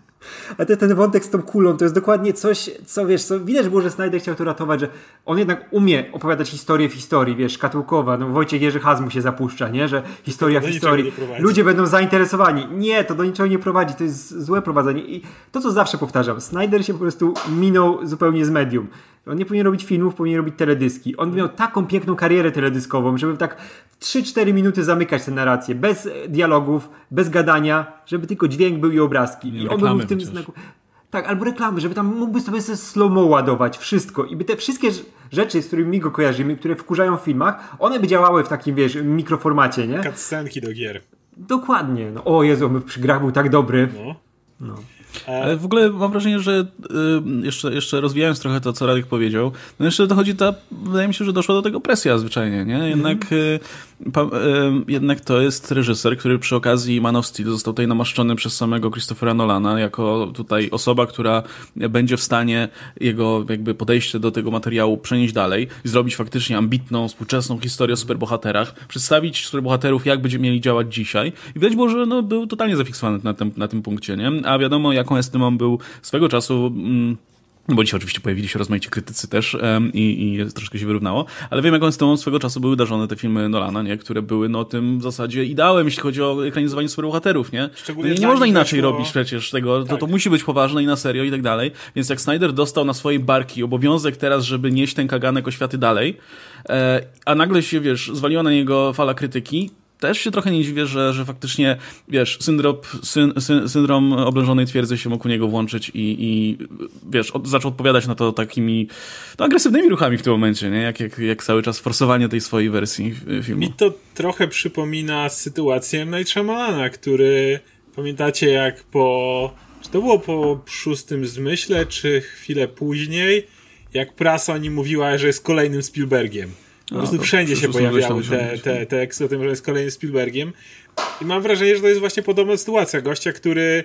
A te, ten wątek z tą kulą to jest dokładnie coś, co wiesz, co widać było, że Snyder chciał to ratować, że on jednak umie opowiadać historię w historii, wiesz, szkatułkowa, no Wojciech Jerzy Has mu się zapuszcza, nie, że historia w historii, ludzie będą zainteresowani. Nie, to do niczego nie prowadzi, to jest złe prowadzenie i to, co zawsze powtarzam, Snyder się po prostu minął zupełnie z medium. On nie powinien robić filmów, powinien robić teledyski. On miał taką piękną karierę teledyskową, żeby tak w trzy cztery minuty zamykać tę narrację, bez dialogów, bez gadania, żeby tylko dźwięk był i obrazki. I on był w tym znaku. Tak, albo reklamy, żeby tam mógłby sobie slow-mo ładować, wszystko. I by te wszystkie rzeczy, z którymi my go kojarzymy, które wkurzają w filmach, one by działały w takim, wiesz, mikroformacie, nie? Cutscenki do gier. Dokładnie. No, o Jezu, on przy grach był tak dobry. No. No. Ale w ogóle mam wrażenie, że y, jeszcze, jeszcze rozwijając trochę to, co Radek powiedział, no jeszcze dochodzi ta, wydaje mi się, że doszła do tego presja zwyczajnie, nie? Jednak, mm. y, pa, y, jednak to jest reżyser, który przy okazji Man of Steel został tutaj namaszczony przez samego Christophera Nolana jako tutaj osoba, która będzie w stanie jego jakby podejście do tego materiału przenieść dalej i zrobić faktycznie ambitną, współczesną historię o superbohaterach, przedstawić superbohaterów, jak będziemy mieli działać dzisiaj. I widać było, że no, był totalnie zafiksowany na tym, na tym punkcie, nie? A wiadomo, jaką estymą był swego czasu, mm, bo dzisiaj oczywiście pojawili się rozmaici krytycy też um, i, i troszkę się wyrównało, ale wiem, jaką estymą swego czasu były darzone te filmy Nolana, nie? Które były no tym w zasadzie ideałem, jeśli chodzi o ekranizowanie superbohaterów, nie? No, nie, nie można inaczej weszło... robić przecież tego, tak. to, to musi być poważne i na serio i tak dalej, więc jak Snyder dostał na swojej barki obowiązek teraz, żeby nieść ten kaganek oświaty dalej, e, a nagle się, wiesz, zwaliła na niego fala krytyki, też się trochę nie dziwię, że, że faktycznie, wiesz, syndrom, syn, syn, syndrom oblężonej twierdzy się mógł u niego włączyć i, i wiesz, od, zaczął odpowiadać na to takimi no, agresywnymi ruchami w tym momencie, nie? Jak, jak, jak cały czas forsowanie tej swojej wersji filmu. Mi to trochę przypomina sytuację Night Shyamalana, który, pamiętacie jak po, czy to było po szóstym zmyśle, czy chwilę później, jak prasa o nim mówiła, że jest kolejnym Spielbergiem. Po prostu no, wszędzie się pojawiały te, te teksty o tym, że jest kolejny Spielbergiem. I mam wrażenie, że to jest właśnie podobna sytuacja. Gościa, który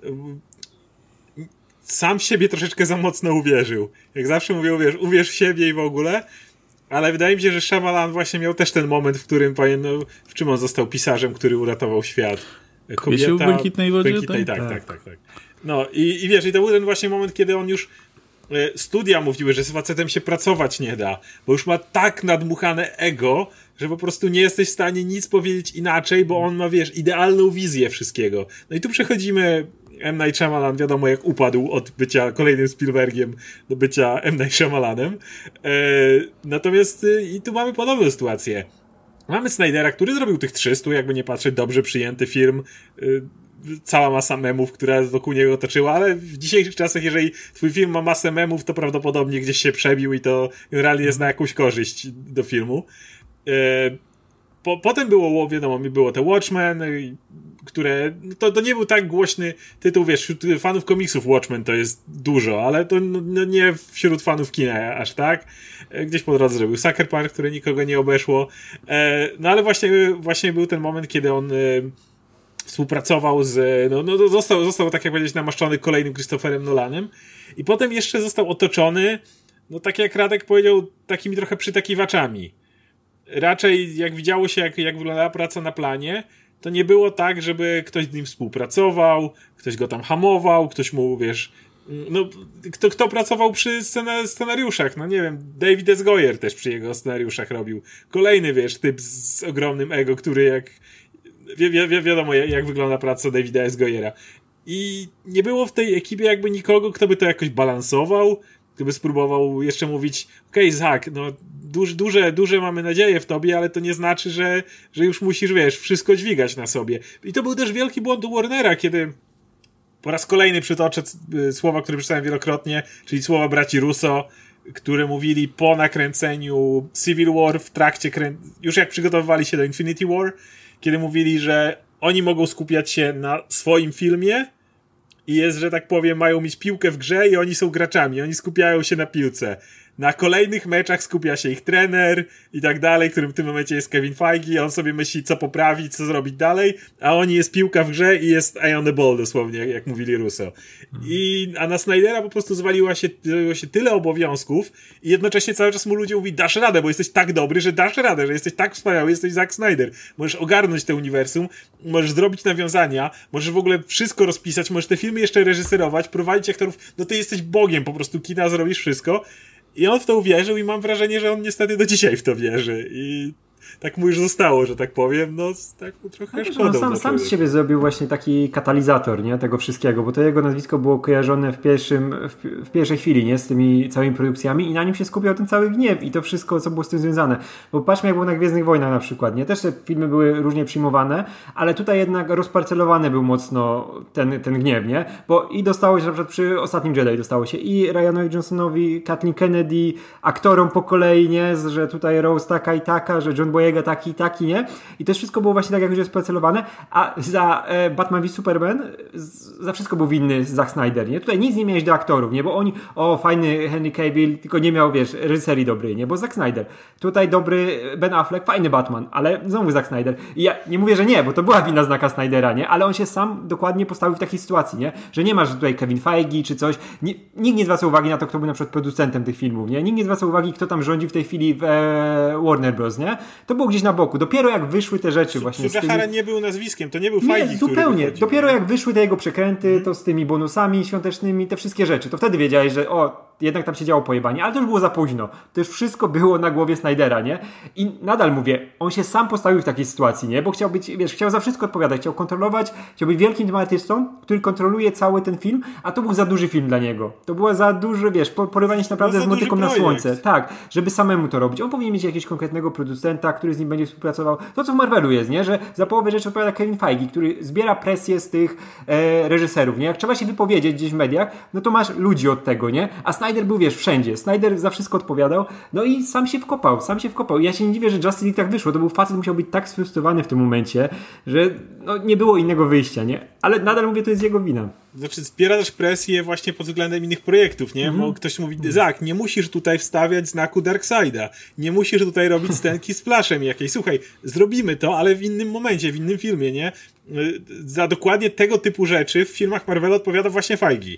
sam w siebie troszeczkę za mocno uwierzył. Jak zawsze mówię, uwierz, uwierz w siebie i w ogóle. Ale wydaje mi się, że Shyamalan właśnie miał też ten moment, w którym pamiętam, no, w czym on został pisarzem, który uratował świat. Kobieta w błękitnej wodzie? Błękitnej, tak, tak, tak, tak, tak. No i, i wiesz, i to był ten właśnie moment, kiedy on już e, studia mówiły, że z facetem się pracować nie da, bo już ma tak nadmuchane ego, że po prostu nie jesteś w stanie nic powiedzieć inaczej, bo on ma, wiesz, idealną wizję wszystkiego. No i tu przechodzimy M. Night Shyamalan, wiadomo jak upadł od bycia kolejnym Spielbergiem do bycia M. Night Shyamalanem. E, natomiast e, i tu mamy podobną sytuację. Mamy Snydera, który zrobił tych trzysta, jakby nie patrzeć, dobrze przyjęty film, e, cała masa memów, która wokół niego toczyła, ale w dzisiejszych czasach, jeżeli twój film ma masę memów, to prawdopodobnie gdzieś się przebił i to generalnie jest na jakąś korzyść do filmu. E, po, potem było, wiadomo, było te Watchmen, które, to, to nie był tak głośny tytuł, wiesz, wśród fanów komiksów Watchmen to jest dużo, ale to no, nie wśród fanów kina aż tak. Gdzieś po drodze zrobił Sucker Punch, które nikogo nie obeszło. E, no ale właśnie, właśnie był ten moment, kiedy on e, współpracował z, no, no został, został, tak jak powiedzieć, namaszczony kolejnym Christopherem Nolanem i potem jeszcze został otoczony, no tak jak Radek powiedział, takimi trochę przytakiwaczami. Raczej jak widziało się, jak, jak wyglądała praca na planie, to nie było tak, żeby ktoś z nim współpracował, ktoś go tam hamował, ktoś mu, wiesz, no, kto, kto pracował przy scena, scenariuszach, no nie wiem, David S. Goyer też przy jego scenariuszach robił. Kolejny, wiesz, typ z ogromnym ego, który jak, wi wi wiadomo jak, jak wygląda praca Davida S. Goyera. I nie było w tej ekipie jakby nikogo, kto by to jakoś balansował, kto by spróbował jeszcze mówić, okej, okay, Zach, no duże, duże, duże mamy nadzieję w tobie, ale to nie znaczy, że, że już musisz, wiesz, wszystko dźwigać na sobie. I to był też wielki błąd Warnera, kiedy po raz kolejny przytoczę słowa, które przeczytałem wielokrotnie, czyli słowa braci Russo, które mówili po nakręceniu Civil War, w trakcie krę... już jak przygotowywali się do Infinity War, kiedy mówili, że oni mogą skupiać się na swoim filmie i jest, że tak powiem, mają mieć piłkę w grze i oni są graczami, oni skupiają się na piłce. Na kolejnych meczach skupia się ich trener i tak dalej, którym w tym momencie jest Kevin Feige, on sobie myśli, co poprawić, co zrobić dalej, a oni jest piłka w grze i jest eye on the ball, dosłownie, jak mówili Russo. I, a na Snydera po prostu zwaliła się, zwaliło się tyle obowiązków i jednocześnie cały czas mu ludzie mówi, dasz radę, bo jesteś tak dobry, że dasz radę, że jesteś tak wspaniały, jesteś Zack Snyder. Możesz ogarnąć te uniwersum, możesz zrobić nawiązania, możesz w ogóle wszystko rozpisać, możesz te filmy jeszcze reżyserować, prowadzić aktorów, no ty jesteś Bogiem po prostu kina, zrobisz wszystko. I on w to uwierzył i mam wrażenie, że on niestety do dzisiaj w to wierzy. I tak mu już zostało, że tak powiem, no tak mu trochę no, szkoda. No, sam, sam z siebie zrobił właśnie taki katalizator, nie, tego wszystkiego, bo to jego nazwisko było kojarzone w, pierwszym, w, w pierwszej chwili, nie, z tymi całymi produkcjami i na nim się skupiał ten cały gniew i to wszystko, co było z tym związane. Bo patrzmy, jak było na Gwiezdnych Wojnach na przykład, nie, też te filmy były różnie przyjmowane, ale tutaj jednak rozparcelowany był mocno ten, ten gniew, nie, bo i dostało się na przykład przy Ostatnim Jedi, dostało się i Ryanowi Johnsonowi, Kathleen Kennedy, aktorom po kolei, nie, że tutaj Rose taka i taka, że John Boyega taki i taki, nie? I to wszystko było właśnie tak, jak już jest sparcelowane, a za e, Batman v Superman z, za wszystko był winny Zack Snyder, nie? Tutaj nic nie miałeś do aktorów, nie? Bo oni, o, fajny Henry Cavill, tylko nie miał, wiesz, reżyserii dobrej, nie? Bo Zack Snyder. Tutaj dobry Ben Affleck, fajny Batman, ale znowu Zack Snyder. I ja nie mówię, że nie, bo to była wina Zacka Snydera, nie? Ale on się sam dokładnie postawił w takiej sytuacji, nie? Że nie masz tutaj Kevin Feige czy coś. Nie, nikt nie zwraca uwagi na to, kto był na przykład producentem tych filmów, nie? Nikt nie zwraca uwagi, kto tam rządzi w tej chwili w e, Warner Bros., nie? To było gdzieś na boku. Dopiero jak wyszły te rzeczy właśnie Sugahara tymi... nie był nazwiskiem, to nie był Feige, nie, zupełnie. Który Dopiero jak wyszły te jego przekręty, hmm. to z tymi bonusami świątecznymi, te wszystkie rzeczy, to wtedy wiedziałeś, że o, jednak tam się działo pojebanie, ale to już było za późno. To już wszystko było na głowie Snydera, nie? I nadal mówię, on się sam postawił w takiej sytuacji, nie? Bo chciał być, wiesz, chciał za wszystko odpowiadać, chciał kontrolować, chciał być wielkim dramatystą, który kontroluje cały ten film, a to był za duży film dla niego. To było za duży, wiesz, porywanie się naprawdę z motyką na słońce. Tak, żeby samemu to robić. On powinien mieć jakiegoś konkretnego producenta, który z nim będzie współpracował. To, co w Marvelu jest, nie? Że za połowę rzeczy odpowiada Kevin Feige, który zbiera presję z tych e, reżyserów, nie? Jak trzeba się wypowiedzieć gdzieś w mediach, no to masz ludzi od tego, nie? A Snyder Snyder był, wiesz, wszędzie. Snyder za wszystko odpowiadał, no i sam się wkopał, sam się wkopał. I ja się nie dziwię, że Justice League tak wyszło. To był facet, musiał być tak sfrustrowany w tym momencie, że no, nie było innego wyjścia, nie? Ale nadal mówię, to jest jego wina. Znaczy zbiera też presję właśnie pod względem innych projektów, nie? Mm-hmm. Bo ktoś mówi, Zak, nie musisz tutaj wstawiać znaku Darkseida, nie musisz tutaj robić scenki z Flashem jakiejś. Słuchaj, zrobimy to, ale w innym momencie, w innym filmie, nie? Za dokładnie tego typu rzeczy w filmach Marvela odpowiada właśnie Feige.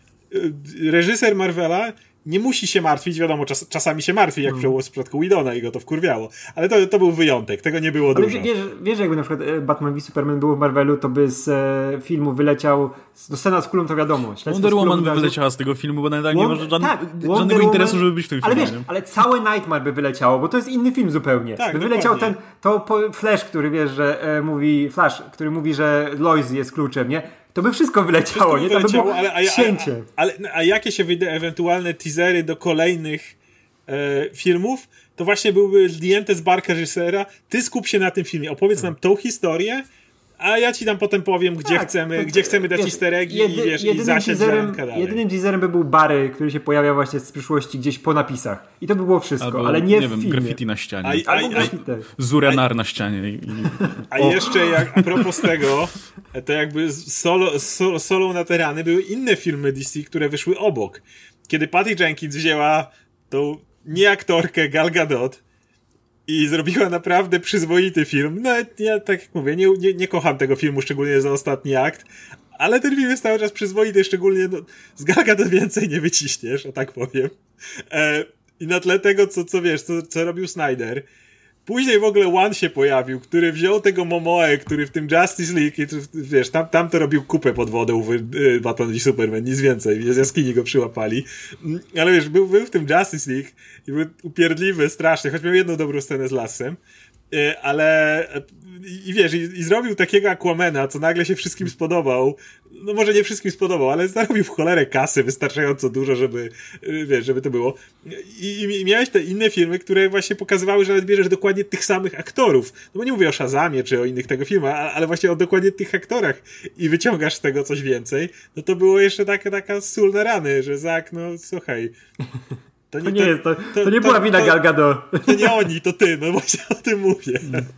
Reżyser Marvela nie musi się martwić, wiadomo, czas, czasami się martwi, jak hmm. w przypadku Widona i go to wkurwiało, ale to, to był wyjątek, tego nie było ale dużo. Wiesz, wiesz, jakby na przykład Batman v Superman było w Marvelu, to by z e, filmu wyleciał, do scena z kulą to wiadomo. Wonder Woman by wyleciała z tego filmu, bo nadal nie ma żadne, tak, żadnego interesu, żeby być w tym ale filmie. Wiesz, ale cały Nightmare by wyleciało, bo to jest inny film zupełnie. Tak, by wyleciał ten, to Flash, który wiesz, że e, mówi, Flash, który mówi, że Lois jest kluczem, nie? To by wszystko wyleciało, wszystko nie? To by było ale, a, cięcie. Ale, ale, a jakie się wyjdą ewentualne teasery do kolejnych e, filmów, to właśnie byłby zdjęte z barka reżysera. Ty skup się na tym filmie, opowiedz nam tą historię, a ja ci tam potem powiem, gdzie tak, chcemy, to, gdzie chcemy dać wiesz, easter eggi jedy, i wiesz, i zasiać ziarenka dalej. Jedynym teaserem by był Barry, który się pojawia właśnie z przyszłości gdzieś po napisach. I to by było wszystko, albo, ale nie, nie w wiem, filmie. Graffiti na ścianie. A, a, a, Zurenar na ścianie. I, a jeszcze jak a propos tego, to jakby solo, solo, solo na terany były inne filmy D C, które wyszły obok. Kiedy Patty Jenkins wzięła tą nieaktorkę Gal Gadot i zrobiła naprawdę przyzwoity film. No ja tak jak mówię, nie, nie, nie kocham tego filmu, szczególnie za ostatni akt, ale ten film jest cały czas przyzwoity, szczególnie no, z Gal Gadot więcej nie wyciśniesz, o tak powiem. E, I na tle tego, co, co wiesz, co, co robił Snyder. Później w ogóle One się pojawił, który wziął tego Momoe, który w tym Justice League, i, wiesz, tam, tam to robił kupę pod wodę w y, Batman i Superman, nic więcej, z jaskini go przyłapali. Ale wiesz, był, był w tym Justice League i był upierdliwy strasznie, choć miał jedną dobrą scenę z lasem, y, ale i, i wiesz, i, i zrobił takiego Aquamana, co nagle się wszystkim spodobał. No może nie wszystkim spodobał, ale zarobił w cholerę kasy wystarczająco dużo, żeby wiesz, żeby to było. I, i miałeś te inne filmy, które właśnie pokazywały, że nawet bierzesz dokładnie tych samych aktorów. No bo nie mówię o Shazamie czy o innych tego filmach, ale właśnie o dokładnie tych aktorach i wyciągasz z tego coś więcej. No to było jeszcze taka, taka sól na rany, że Zak, no słuchaj... To nie, to nie, jest, to, to, to nie była to, wina Gal Gadot. To nie oni, to ty, no właśnie o tym mówię.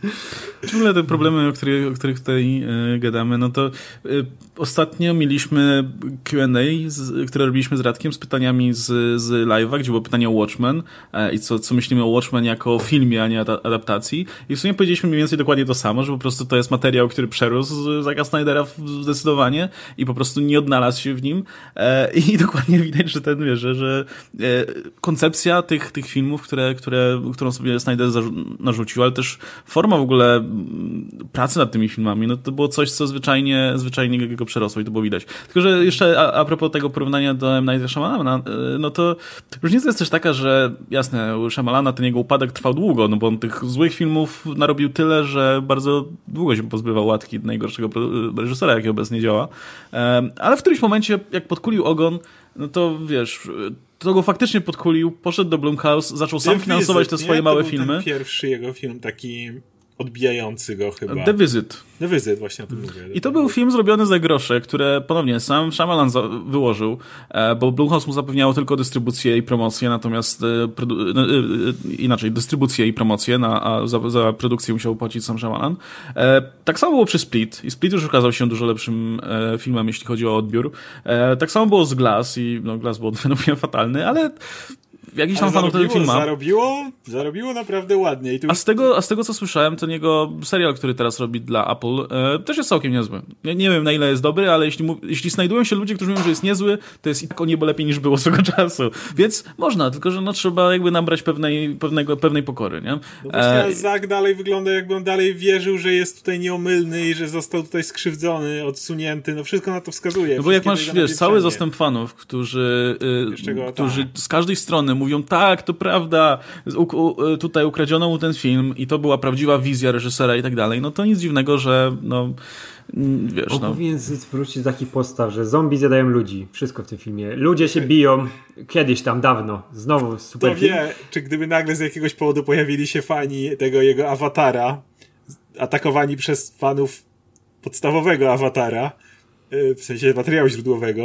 Ciągle te problemy, o których, o których tutaj y, gadamy, no to y, ostatnio mieliśmy Q and A, z, które robiliśmy z Radkiem, z pytaniami z, z live'a, gdzie było pytanie o Watchmen y, i co, co myślimy o Watchmen jako o filmie, a nie adaptacji. I w sumie powiedzieliśmy mniej więcej dokładnie to samo, że po prostu to jest materiał, który przerósł z Zacka Snydera zdecydowanie i po prostu nie odnalazł się w nim. Y, I dokładnie widać, że ten, wiesz, że, że y, koncepcja tych, tych filmów, które, które, którą sobie Snyder narzucił, ale też forma w ogóle pracy nad tymi filmami, no to było coś, co zwyczajnie, zwyczajnie go przerosło i to było widać. Tylko, że jeszcze a, a propos tego porównania do M. Nighta Shyamalana, no to różnica jest też taka, że jasne, u Shyamalana ten jego upadek trwał długo, no bo on tych złych filmów narobił tyle, że bardzo długo się pozbywał łatki najgorszego reżysera, jaki obecnie działa. Ale w którymś momencie, jak podkulił ogon, no to wiesz, to go faktycznie podkulił, poszedł do Blumhouse, zaczął sam finansować te swoje małe filmy. To był ten pierwszy jego film taki odbijający go chyba. The Visit. The Visit, właśnie o tym mówię. I to był film zrobiony za grosze, które ponownie sam Shyamalan wyłożył, bo Blumhouse mu zapewniało tylko dystrybucję i promocję, natomiast produ- no, inaczej, dystrybucję i promocję, na, a za, za produkcję musiał płacić sam Shyamalan. Tak samo było przy Split i Split już okazał się dużo lepszym filmem, jeśli chodzi o odbiór. Tak samo było z Glass i no, Glass był fenomenalnie fatalny, ale jakiś tam fanów tego filmu. Zarobiło, zarobiło naprawdę ładnie. I tu... a, z tego, a z tego, co słyszałem, ten jego serial, który teraz robi dla Apple, e, też jest całkiem niezły. Ja nie wiem, na ile jest dobry, ale jeśli, mu, jeśli znajdują się ludzie, którzy mówią, że jest niezły, to jest i tak o niebo lepiej niż było swego czasu. Więc można, tylko że no, trzeba jakby nabrać pewnej, pewnego, pewnej pokory. Nie? No właśnie, e... Zak dalej wygląda, jakby on dalej wierzył, że jest tutaj nieomylny i że został tutaj skrzywdzony, odsunięty. No wszystko na to wskazuje. No bo jak masz, wiesz, cały zastęp fanów, którzy, y, którzy z każdej strony mówią, tak, to prawda, u, u, tutaj ukradziono mu ten film i to była prawdziwa wizja reżysera i tak dalej, no to nic dziwnego, że no, wiesz, on no. powinien wrócić do takich postaw, że zombie zjadają ludzi, wszystko w tym filmie. Ludzie się biją, kiedyś tam, dawno, znowu super to film. wie, czy gdyby nagle z jakiegoś powodu pojawili się fani tego jego awatara, atakowani przez fanów podstawowego awatara, w sensie materiału źródłowego,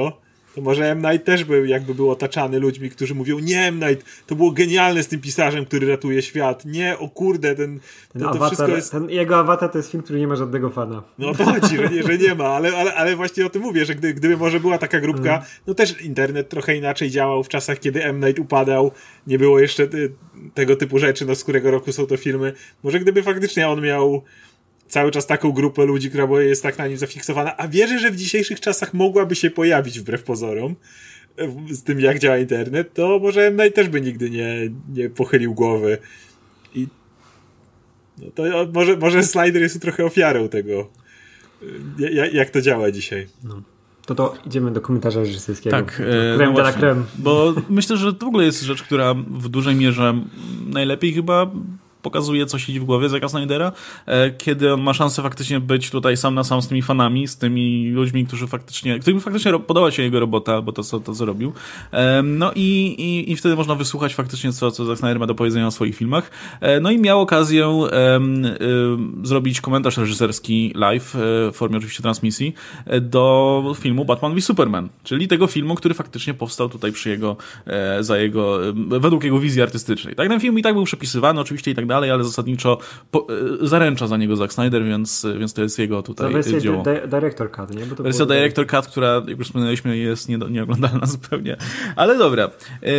to może M. Night też był, jakby był otaczany ludźmi, którzy mówią, nie, M. Night, to było genialne z tym pisarzem, który ratuje świat. Nie, o kurde, ten, ten to, to awatar, wszystko jest... Ten jego awatar to jest film, który nie ma żadnego fana. No o to chodzi, że nie, że nie ma, ale, ale, ale właśnie o tym mówię, że gdy, gdyby może była taka grupka, mm. no też internet trochę inaczej działał w czasach, kiedy M. Night upadał, nie było jeszcze ty, tego typu rzeczy, no z którego roku są to filmy. Może gdyby faktycznie on miał cały czas taką grupę ludzi, która jest tak na nim zafiksowana, a wierzę, że w dzisiejszych czasach mogłaby się pojawić wbrew pozorom, z tym jak działa internet, to może M. Night też by nigdy nie, nie pochylił głowy. I no to może, może Snyder jest trochę ofiarą tego, jak, jak to działa dzisiaj. No. To to idziemy do komentarza reżyserskiego. Tak, krem no de la creme. Bo myślę, że to w ogóle jest rzecz, która w dużej mierze najlepiej chyba pokazuje, co siedzi w głowie Zacka Snydera, kiedy on ma szansę faktycznie być tutaj sam na sam z tymi fanami, z tymi ludźmi, którzy faktycznie, którym faktycznie podoba się jego robota, albo to, co, to, co robił. No i, i, i wtedy można wysłuchać faktycznie, co, co Zack Snyder ma do powiedzenia o swoich filmach. No i miał okazję um, um, zrobić komentarz reżyserski live, w formie oczywiście transmisji, do filmu Batman v Superman, czyli tego filmu, który faktycznie powstał tutaj przy jego, za jego, według jego wizji artystycznej. Tak, ten film i tak był przepisywany, oczywiście i tak dalej, ale zasadniczo po, zaręcza za niego Zack Snyder, więc, więc to jest jego tutaj to dzieło. Di- Director Cut, nie? Bo to wersja było... Director Cut, która, jak już wspomnieliśmy, jest nie, nieoglądalna zupełnie. Ale dobra.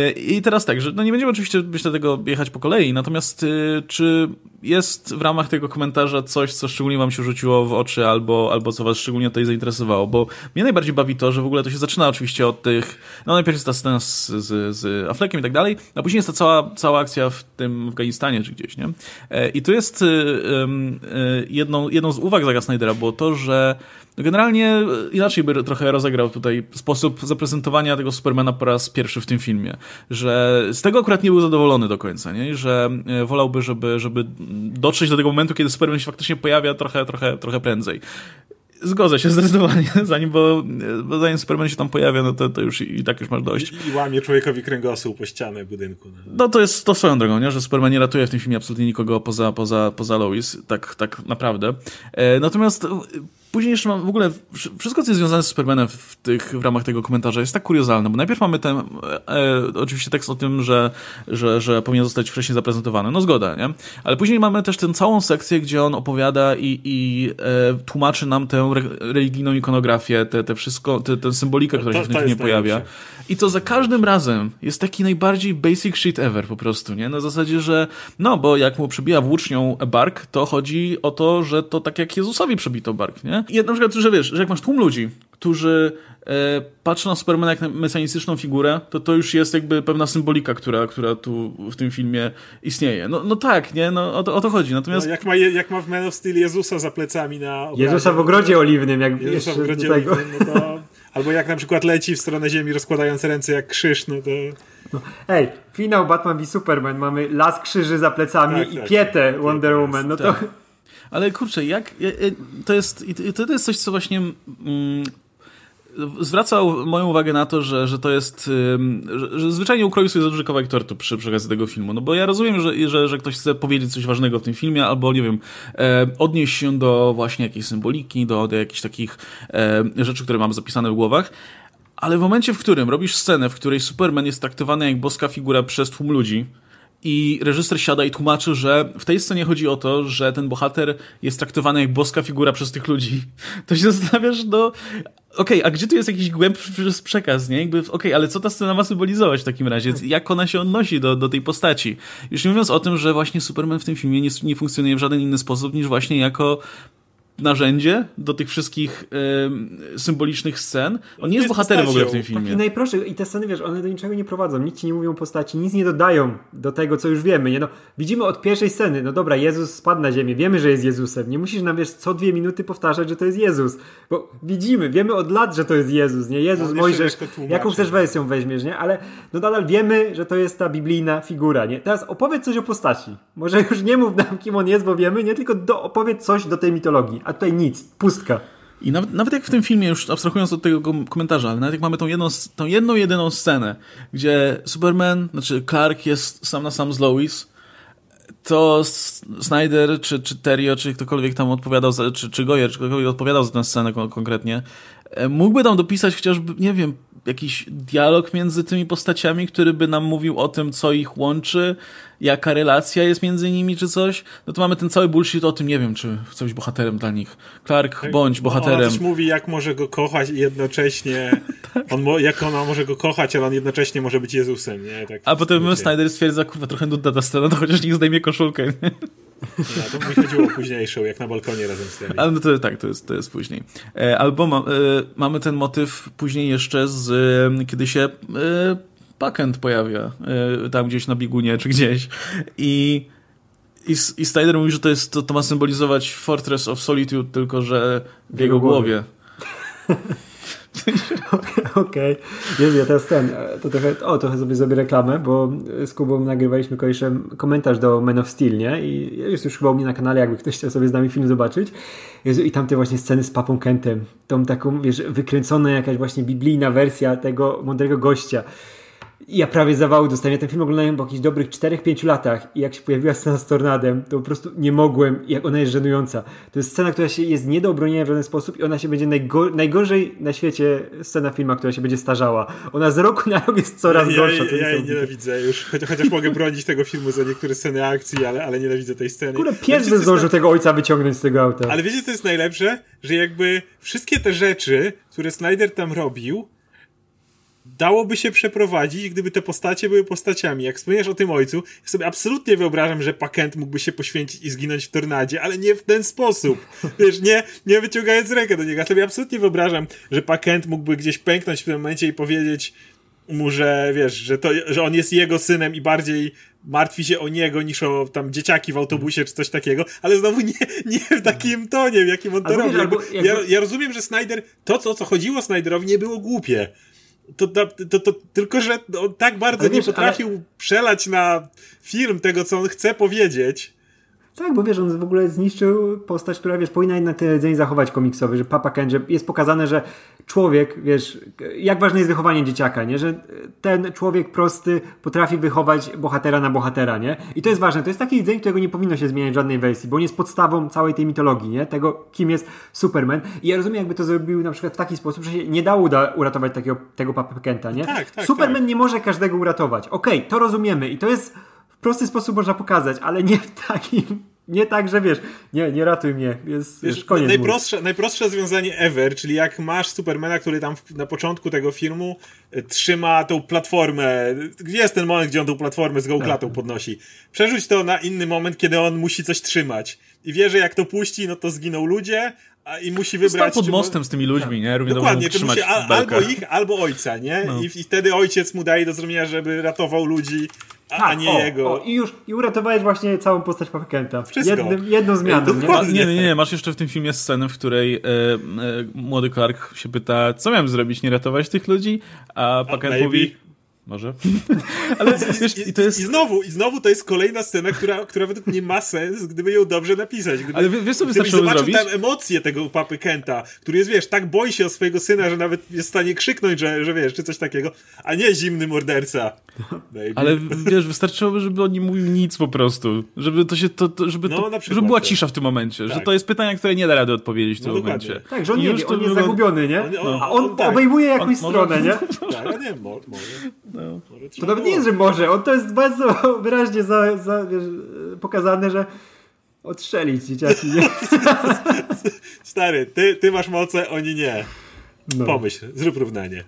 I teraz tak, że no nie będziemy oczywiście, myślę, tego jechać po kolei, natomiast czy jest w ramach tego komentarza coś, co szczególnie wam się rzuciło w oczy, albo, albo co was szczególnie tutaj zainteresowało? Bo mnie najbardziej bawi to, że w ogóle to się zaczyna oczywiście od tych, no najpierw jest ta scena z, z, z Affleckiem i tak dalej, a później jest ta cała, cała akcja w tym Afganistanie czy gdzieś, nie? I tu jest um, jedną, jedną z uwag Zacka Snydera było to, że generalnie inaczej by trochę rozegrał tutaj sposób zaprezentowania tego Supermana po raz pierwszy w tym filmie, że z tego akurat nie był zadowolony do końca, nie? Że wolałby, żeby, żeby dotrzeć do tego momentu, kiedy Superman się faktycznie pojawia trochę, trochę, trochę prędzej. Zgodzę się zdecydowanie, zanim, bo, bo zanim Superman się tam pojawia, no to, to już i, i tak już masz dość. I, i łamie człowiekowi kręgosłup po ścianę budynku. No. no to jest to swoją drogą, nie? Że Superman nie ratuje w tym filmie absolutnie nikogo poza, poza, poza Lois, tak, tak naprawdę. E, natomiast później jeszcze mam w ogóle wszystko, co jest związane z Supermanem w, tych, w ramach tego komentarza jest tak kuriozalne, bo najpierw mamy ten e, oczywiście tekst o tym, że, że, że powinien zostać wcześniej zaprezentowany. No zgoda, nie? Ale później mamy też tę całą sekcję, gdzie on opowiada i, i e, tłumaczy nam tę re, religijną ikonografię, te, te wszystko, te, tę symbolikę, która to, się w tym filmie pojawia. I to za każdym razem jest taki najbardziej basic shit ever po prostu, nie? Na zasadzie, że no, bo jak mu przebija włócznią bark, to chodzi o to, że to tak jak Jezusowi przebito bark, nie? I na przykład, że wiesz, że jak masz tłum ludzi, którzy e, patrzą na Supermana jak na mesjanistyczną figurę, to to już jest jakby pewna symbolika, która, która tu w tym filmie istnieje. No, no tak, nie? No o to, o to chodzi. Natomiast... No, jak, ma, jak ma w Man of Steel Jezusa za plecami na obrazie. Jezusa w ogrodzie oliwnym, jak Jezusa w ogrodzie oliwnym, no to... Albo jak na przykład leci w stronę ziemi, rozkładając ręce jak krzyż, no to... No. Ej, finał Batman v Superman, mamy las krzyży za plecami tak, i tak, pietę tak, Wonder tak, Woman, no tak. to... Ale kurczę, jak... To jest, to jest coś, co właśnie... Mm, zwracał moją uwagę na to, że, że to jest, że, że zwyczajnie ukroił sobie za duży kawałek tortu przy, przy okazji tego filmu. No bo ja rozumiem, że, że, że ktoś chce powiedzieć coś ważnego w tym filmie, albo nie wiem, e, odnieść się do właśnie jakiejś symboliki, do, do jakichś takich e, rzeczy, które mamy zapisane w głowach. Ale w momencie, w którym robisz scenę, w której Superman jest traktowany jak boska figura przez tłum ludzi, i reżyser siada i tłumaczy, że w tej scenie chodzi o to, że ten bohater jest traktowany jak boska figura przez tych ludzi. To się zastanawiasz, no... Okej, okay, a gdzie tu jest jakiś głębszy przekaz, nie? Jakby, okej, okay, ale co ta scena ma symbolizować w takim razie? Jak ona się odnosi do, do tej postaci? Już nie mówiąc o tym, że właśnie Superman w tym filmie nie, nie funkcjonuje w żaden inny sposób niż właśnie jako narzędzie do tych wszystkich y, symbolicznych scen. On nie jest, jest bohaterem postacią. W ogóle w tym filmie. Taki najprostszy. I te sceny, wiesz, one do niczego nie prowadzą. Nic ci nie mówią postaci, nic nie dodają do tego, co już wiemy. Nie? No, widzimy od pierwszej sceny, no dobra, Jezus spadł na ziemię, wiemy, że jest Jezusem. Nie musisz nam, wiesz, co dwie minuty powtarzać, że to jest Jezus. Bo widzimy, wiemy od lat, że to jest Jezus, nie? Jezus, no, Mojżesz, jaką chcesz wersją weźmiesz, nie? Ale no nadal wiemy, że to jest ta biblijna figura, nie? Teraz opowiedz coś o postaci. Może już nie mów nam, kim on jest, bo wiemy, nie? Tylko do, opowiedz coś do tej mitologii. A tutaj nic, pustka. I nawet, nawet jak w tym filmie, już abstrahując od tego komentarza, ale nawet jak mamy tą jedną, tą jedną jedyną scenę, gdzie Superman, znaczy Clark jest sam na sam z Lois, to Snyder, czy, czy Terrio, czy ktokolwiek tam odpowiadał, za, czy, czy Goyer, czy ktokolwiek odpowiadał za tę scenę kon- konkretnie, mógłby tam dopisać chociażby, nie wiem, jakiś dialog między tymi postaciami, który by nam mówił o tym, co ich łączy, jaka relacja jest między nimi, czy coś. No to mamy ten cały bullshit o tym, nie wiem, czy chcę być bohaterem dla nich. Clark, bądź bohaterem. Ona też mówi, jak może go kochać i jednocześnie tak. on mo- jak ona może go kochać, ale on jednocześnie może być Jezusem, nie? Tak a potem Snyder stwierdza, kurwa, trochę nudna ta scena, to chociaż niech zdejmie koszulkę, nie? No, to mi chodziło o późniejszą, jak na balkonie razem z tymi. Ale no to tak, to jest, to jest później. E, albo ma, e, mamy ten motyw później jeszcze z, e, kiedy się e, Packard pojawia, e, tam gdzieś na biegunie, czy gdzieś. I, i, i Snyder mówi, że to, jest, to, to ma symbolizować Fortress of Solitude, tylko że w, w jego głowie. Okej. Okay. Ja teraz ten, to trochę, o, trochę sobie zrobię reklamę, bo z Kubą nagrywaliśmy koleżem komentarz do Man of Steel, nie? I jest już chyba u mnie na kanale, jakby ktoś chciał sobie z nami film zobaczyć. Jezu, i tam te właśnie sceny z Papą Kentem. Tą taką, wiesz, wykręcona jakaś właśnie biblijna wersja tego mądrego gościa. I ja prawie zawału dostałem. Ja ten film oglądałem po jakichś dobrych czterech pięciu latach i jak się pojawiła scena z tornadem, to po prostu nie mogłem, jak ona jest żenująca. To jest scena, która się jest nie do obronienia w żaden sposób i ona się będzie najgo- najgorzej na świecie scena w filmach, która się będzie starzała. Ona z roku na rok jest coraz ja, gorsza. Ja, ja, ja jej nienawidzę już, chociaż, chociaż mogę bronić tego filmu za niektóre sceny akcji, ale, ale nienawidzę tej sceny. Kurde, pies by zdążył tego ojca wyciągnąć z tego auta. Ale wiecie, co jest najlepsze? Że jakby wszystkie te rzeczy, które Snyder tam robił, dałoby się przeprowadzić, gdyby te postacie były postaciami. Jak wspomniesz o tym ojcu, ja sobie absolutnie wyobrażam, że Packard mógłby się poświęcić i zginąć w tornadzie, ale nie w ten sposób. Wiesz, nie, nie wyciągając rękę do niego. Ja sobie absolutnie wyobrażam, że Packard mógłby gdzieś pęknąć w tym momencie i powiedzieć mu, że wiesz, że, to, że on jest jego synem i bardziej martwi się o niego niż o tam dzieciaki w autobusie czy coś takiego, ale znowu nie, nie w takim tonie, w jakim on to albo robi. Wiesz, albo, jakby... ja, ja rozumiem, że Snyder, to co, co chodziło Snyderowi, nie było głupie. To, to, to, to tylko, że on tak bardzo wiesz, nie potrafił ale... przelać na film tego, co on chce powiedzieć. Tak, bo wiesz, on w ogóle zniszczył postać, która, wiesz, powinna jednak ten rdzeń zachować komiksowy, że Papa Kent, że jest pokazane, że człowiek, wiesz, jak ważne jest wychowanie dzieciaka, nie? Że ten człowiek prosty potrafi wychować bohatera na bohatera, nie? I to jest ważne, to jest taki rdzeń, którego nie powinno się zmieniać w żadnej wersji, bo on jest podstawą całej tej mitologii, nie? Tego, kim jest Superman. I ja rozumiem, jakby to zrobił na przykład w taki sposób, że się nie dało da uratować takiego, tego Papa Kenta, nie? Tak, tak, Superman tak. nie może każdego uratować. Okej, okay, to rozumiemy i to jest w prosty sposób można pokazać, ale nie w takim... Nie tak, że wiesz, nie, nie ratuj mnie, jest wiesz, koniec. Najprostsze, najprostsze rozwiązanie ever, czyli jak masz Supermana, który tam w, na początku tego filmu y, trzyma tą platformę, gdzie jest ten moment, gdzie on tą platformę z gołklatą tak. podnosi. Przerzuć to na inny moment, kiedy on musi coś trzymać. I wie, że jak to puści, no to zginą ludzie, a, i musi wybrać... Stał pod mostem z tymi ludźmi, tak. nie? Równie dokładnie, to musi a, albo ich, albo ojca, nie? No. I, I wtedy ojciec mu daje do zrozumienia, żeby ratował ludzi, a, tak, a nie o, jego. O, i już i uratowałeś właśnie całą postać Papa Kenta. Wszystko. Jednym, jedną zmianą. Nie? nie, nie, nie. Masz jeszcze w tym filmie scenę, w której e, e, młody Clark się pyta, co miałem zrobić, nie ratować tych ludzi? A Packard mówi... Może. Ale wiesz, I, i to jest... I znowu, i znowu to jest kolejna scena, która, która według mnie ma sens, gdyby ją dobrze napisać. Gdyby, ale wiesz, co wystarczyło zobaczył zrobić? tam emocje tego Papy Kenta, który jest, wiesz, tak boi się o swojego syna, że nawet jest w stanie krzyknąć, że, że wiesz, czy coś takiego, a nie zimny morderca. Baby. Ale wiesz, wystarczyłoby, żeby on nie mówił nic po prostu. Żeby to się, to, to, żeby, no, to, przykład, żeby była cisza w tym momencie. Tak. Że to jest pytanie, które nie da rady odpowiedzieć w tym no, momencie. Tak, że on nie wie, on jest zagubiony, nie? On, on, a on, on tak. obejmuje jakąś on, stronę, on, nie? Tak, ja nie, może. No. może to nawet nie jest, że może. On to jest bardzo wyraźnie za, za, wiesz, pokazane, że odstrzelić dzieciaki, nie? Stary, ty, ty masz moce, oni nie. No. Pomyśl, zrób równanie.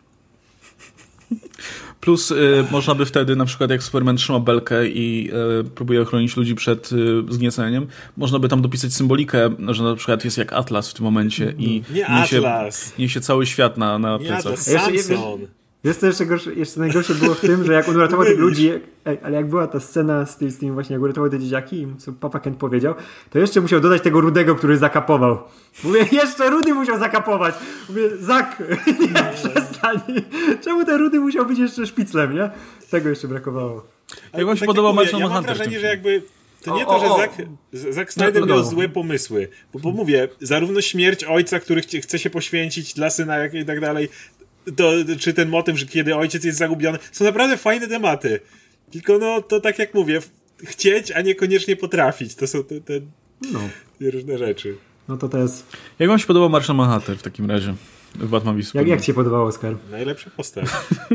Plus y, można by wtedy, na przykład jak Superman trzyma belkę i y, próbuje ochronić ludzi przed y, zgnieceniem, można by tam dopisać symbolikę, że na przykład jest jak Atlas w tym momencie i nie niesie, Atlas. niesie cały świat na, na nie plecach. Atlas, Samson. Wiesz co jeszcze, gorsze, jeszcze najgorsze było w tym, że jak on uratował tych ludzi, ej, ale jak była ta scena z tym, z tym właśnie, jak uratował te dzieciaki, co Papa Kent powiedział, to jeszcze musiał dodać tego Rudego, który zakapował. Mówię, jeszcze Rudy musiał zakapować. Mówię, Zak, nie, przestań. Czemu ten Rudy musiał być jeszcze szpiclem, nie? Tego jeszcze brakowało. Jak wam się podobał Marshall Ja mam wrażenie, że jakby to nie o, to, że o, o. Zack, Zack Snyder no, no, miał złe pomysły. Bo, bo mówię, zarówno śmierć ojca, który chce się poświęcić dla syna jak i tak dalej, to, czy ten motyw, że kiedy ojciec jest zagubiony, są naprawdę fajne tematy. Tylko no, to tak jak mówię, chcieć, a niekoniecznie potrafić. To są te, te, no. te różne rzeczy. No to to jest... Jak wam się podobał Marshall Manhunter w takim razie? w Batman v Jak, jak ci się podobało, Oskar? Najlepsza postać.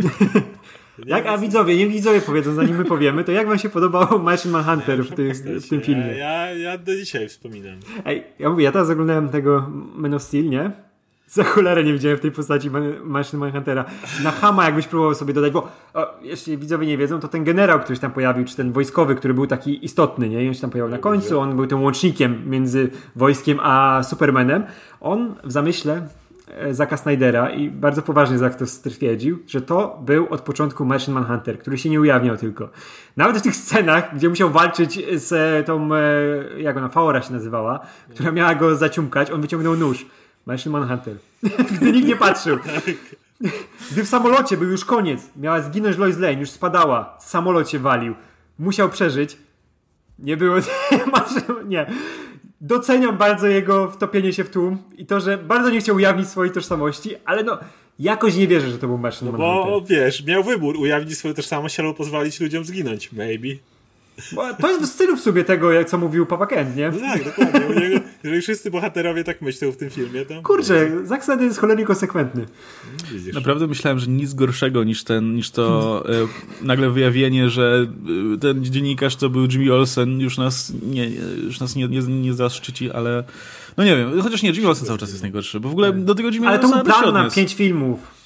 Jak, a widzowie, nie widzowie powiedzą, zanim my powiemy, to jak wam się podobało Martian Manhunter w, tych, w tym filmie? Ja, ja do dzisiaj wspominam. Ej, ja mówię, ja teraz oglądałem tego Man of Steel, nie? Za cholerę nie widziałem w tej postaci Martian Manhuntera. Na Hama jakbyś próbował sobie dodać, bo o, jeśli widzowie nie wiedzą, to ten generał, który się tam pojawił, czy ten wojskowy, który był taki istotny, nie? I on się tam pojawił na końcu, on był tym łącznikiem między wojskiem a Supermanem. On w zamyśle Zacka Snydera i bardzo poważnie Zack to stwierdził, że to był od początku Martian Manhunter, który się nie ujawniał tylko. Nawet w tych scenach, gdzie musiał walczyć z tą, jak ona, Faora się nazywała, która miała go zaciumkać, on wyciągnął nóż. Martian Manhunter. Gdy nikt nie patrzył. Gdy w samolocie był już koniec, miała zginąć Lois Lane, już spadała, samolot się walił, musiał przeżyć. Nie było... nie. Doceniam bardzo jego wtopienie się w tłum i to, że bardzo nie chciał ujawnić swojej tożsamości, ale no jakoś nie wierzę, że to był Martian no Manhunter. Bo wiesz, miał wybór, ujawnić swoją tożsamość albo pozwolić ludziom zginąć, maybe. Bo to jest w stylu w sobie tego, jak co mówił Papa Kent, nie? No tak, dokładnie. U niego, jeżeli wszyscy bohaterowie tak myślą w tym filmie, to... Kurczę, Zack Snyder jest cholernie konsekwentny. Widzisz. Naprawdę myślałem, że nic gorszego niż ten, niż to e, nagle wyjawienie, że e, ten dziennikarz to był Jimmy Olsen, już nas nie, już nas nie, nie, nie zaszczyci, ale no nie wiem, chociaż nie, Jimmy Olsen cały czas jest najgorszy, bo w ogóle do tego Jimmy Ale to Olsena był też się plan na odniósł. pięć filmów.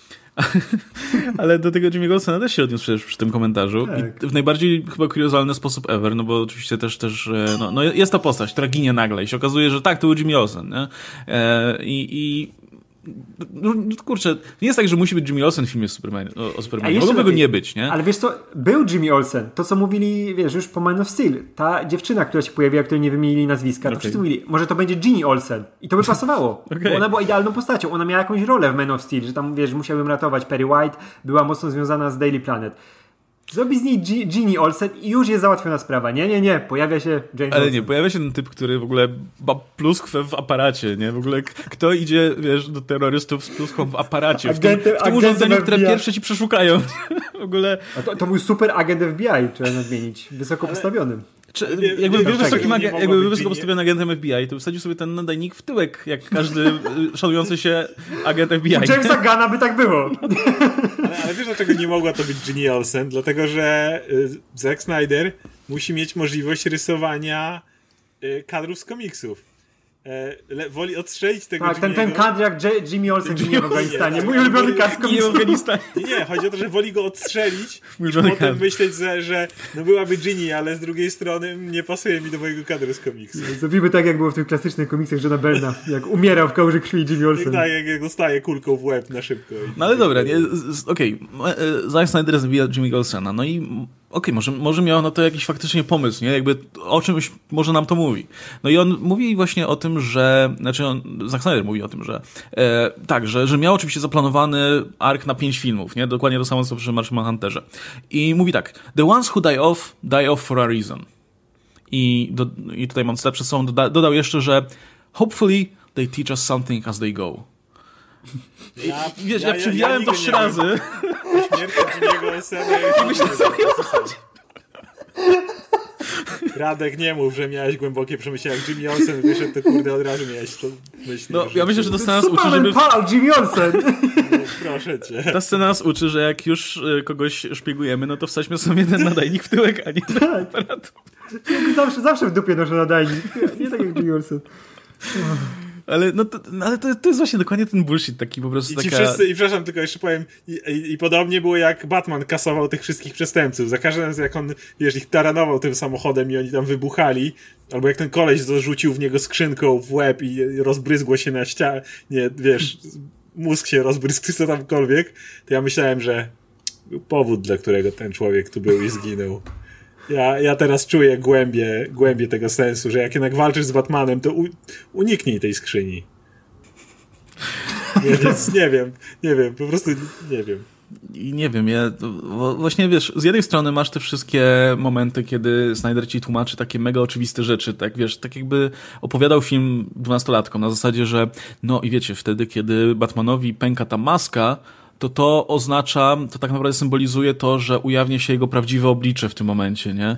Ale do tego Jimmy'ego Olsena też się odniósł przecież przy tym komentarzu. Tak. I w najbardziej chyba kuriozalny sposób ever, no bo oczywiście też, też no, no jest ta postać, która ginie nagle i się okazuje, że tak, to był Jimmy Olsen, nie? E, I... i no, kurczę, nie jest tak, że musi być Jimmy Olsen w filmie Superman, o, o Supermanie. Mogłoby go nie być, nie? Ale wiesz co, był Jimmy Olsen. To, co mówili, wiesz, już po Man of Steel. Ta dziewczyna, która się pojawiła, której nie wymienili nazwiska, to Okay. wszyscy mówili, może to będzie Ginny Olsen. I to by pasowało. Okay. Bo ona była idealną postacią. Ona miała jakąś rolę w Man of Steel, że tam, wiesz, musiałbym ratować Perry White, była mocno związana z Daily Planet. Zrobi z niej G- Ginny Olsen i już jest załatwiona sprawa. Nie, nie, nie. Pojawia się James Ale Olsen. nie, pojawia się ten typ, który w ogóle ma pluskwę w aparacie, nie? W ogóle k- kto idzie, wiesz, do terrorystów z pluskwą w aparacie? W tym, Agentem- w tym urządzeniu, agentem które F B I. pierwsze ci przeszukają. W ogóle... A to, to był super agent F B I, trzeba nadmienić. Wysoko Ale- postawionym. Czy, Nie, jakby nie, był dlaczego wysokim, nie ag- mogło jakby być był wysoko Ginny? postawionym agentem F B I, to wsadził sobie ten nadajnik w tyłek, jak każdy y, szanujący się agent F B I. U Jamesa Gunna by tak było. Ale, ale wiesz, dlaczego nie mogła to być Ginny Olsen? Dlatego, że y, Zack Snyder musi mieć możliwość rysowania y, kadrów z komiksów. E, le, woli odstrzelić tego Tak, ten, ten Jimmy'ego- kadr jak J- Jimmy Olsen ginie w Afganistanie. tak, Mój tak, ulubiony woli- kadr z I w komiksu. Afganistanie. Nie, nie, chodzi o to, że woli go odstrzelić Mój niż ulubiony potem kadr. myśleć, że, że no byłaby Ginny, ale z drugiej strony nie pasuje mi do mojego kadru z komiksu. Zrobimy tak, jak było w tych klasycznych komiksach Johna Byrna, jak umierał w kałuży krwi Jimmy Olsen. Tak, jak, jak dostaje kulką w łeb na szybko. I- No ale dobra, nie, z- z- okej, okay. Zack Snyder zabija Jimmy'ego Olsena, no i okej, okay, może, może miał na to jakiś faktycznie pomysł, nie? Jakby o czymś może nam to mówi. No i on mówi właśnie o tym, że, znaczy on, Zack Snyder mówi o tym, że e, tak, że, że miał oczywiście zaplanowany ark na pięć filmów, nie? Dokładnie to samo, co przy Martian Manhunterze. I mówi tak, the ones who die off, die off for a reason. I, do, i tutaj mam cytat przed sobą, doda, dodał jeszcze, że hopefully they teach us something as they go. Ja, Wiesz, ja, ja przewijałem nigdy to trzy nie wiem. razy. Śmierć Jimmy'ego Olsena i myślę sobie, o co chodzi. Radek, nie mów, że miałeś głębokie przemyślenia. Jak Jimmy Olsen wyszedł, to kurde od razu miałeś to myśli. No, ja myślę, że to scena nas uczy, Superman żeby... pal, Jimmy Olsen! No, proszę cię. Ta scena nas uczy, że jak już y, kogoś szpiegujemy, no to wsadźmy sobie ten nadajnik w tyłek, a nie ten aparat. zawsze, zawsze w dupie noszę nadajnik. Nie tak jak Jimmy Olsen. Ale, no to, no, ale to, to jest właśnie dokładnie ten bullshit taki po prostu I ci taka... wszyscy, i przepraszam, tylko jeszcze powiem, i, i, i podobnie było jak Batman kasował tych wszystkich przestępców. Za każdym razem, jak on, wiesz, ich taranował tym samochodem i oni tam wybuchali, albo jak ten koleś zarzucił w niego skrzynką w łeb i rozbryzgło się na ścianie, nie, wiesz, mózg się rozbryzgł, czy co tamkolwiek, to ja myślałem, że był powód, dla którego ten człowiek tu był i zginął. Ja, ja teraz czuję głębie, głębie tego sensu, że jak jednak walczysz z Batmanem, to u, uniknij tej skrzyni. Nie, więc nie wiem, nie wiem, po prostu nie wiem. I nie wiem, ja to, właśnie wiesz, z jednej strony masz te wszystkie momenty, kiedy Snyder ci tłumaczy takie mega oczywiste rzeczy, tak wiesz, tak jakby opowiadał film dwunastolatkom na zasadzie, że no i wiecie, wtedy kiedy Batmanowi pęka ta maska, to to oznacza, to tak naprawdę symbolizuje to, że ujawnia się jego prawdziwe oblicze w tym momencie, nie?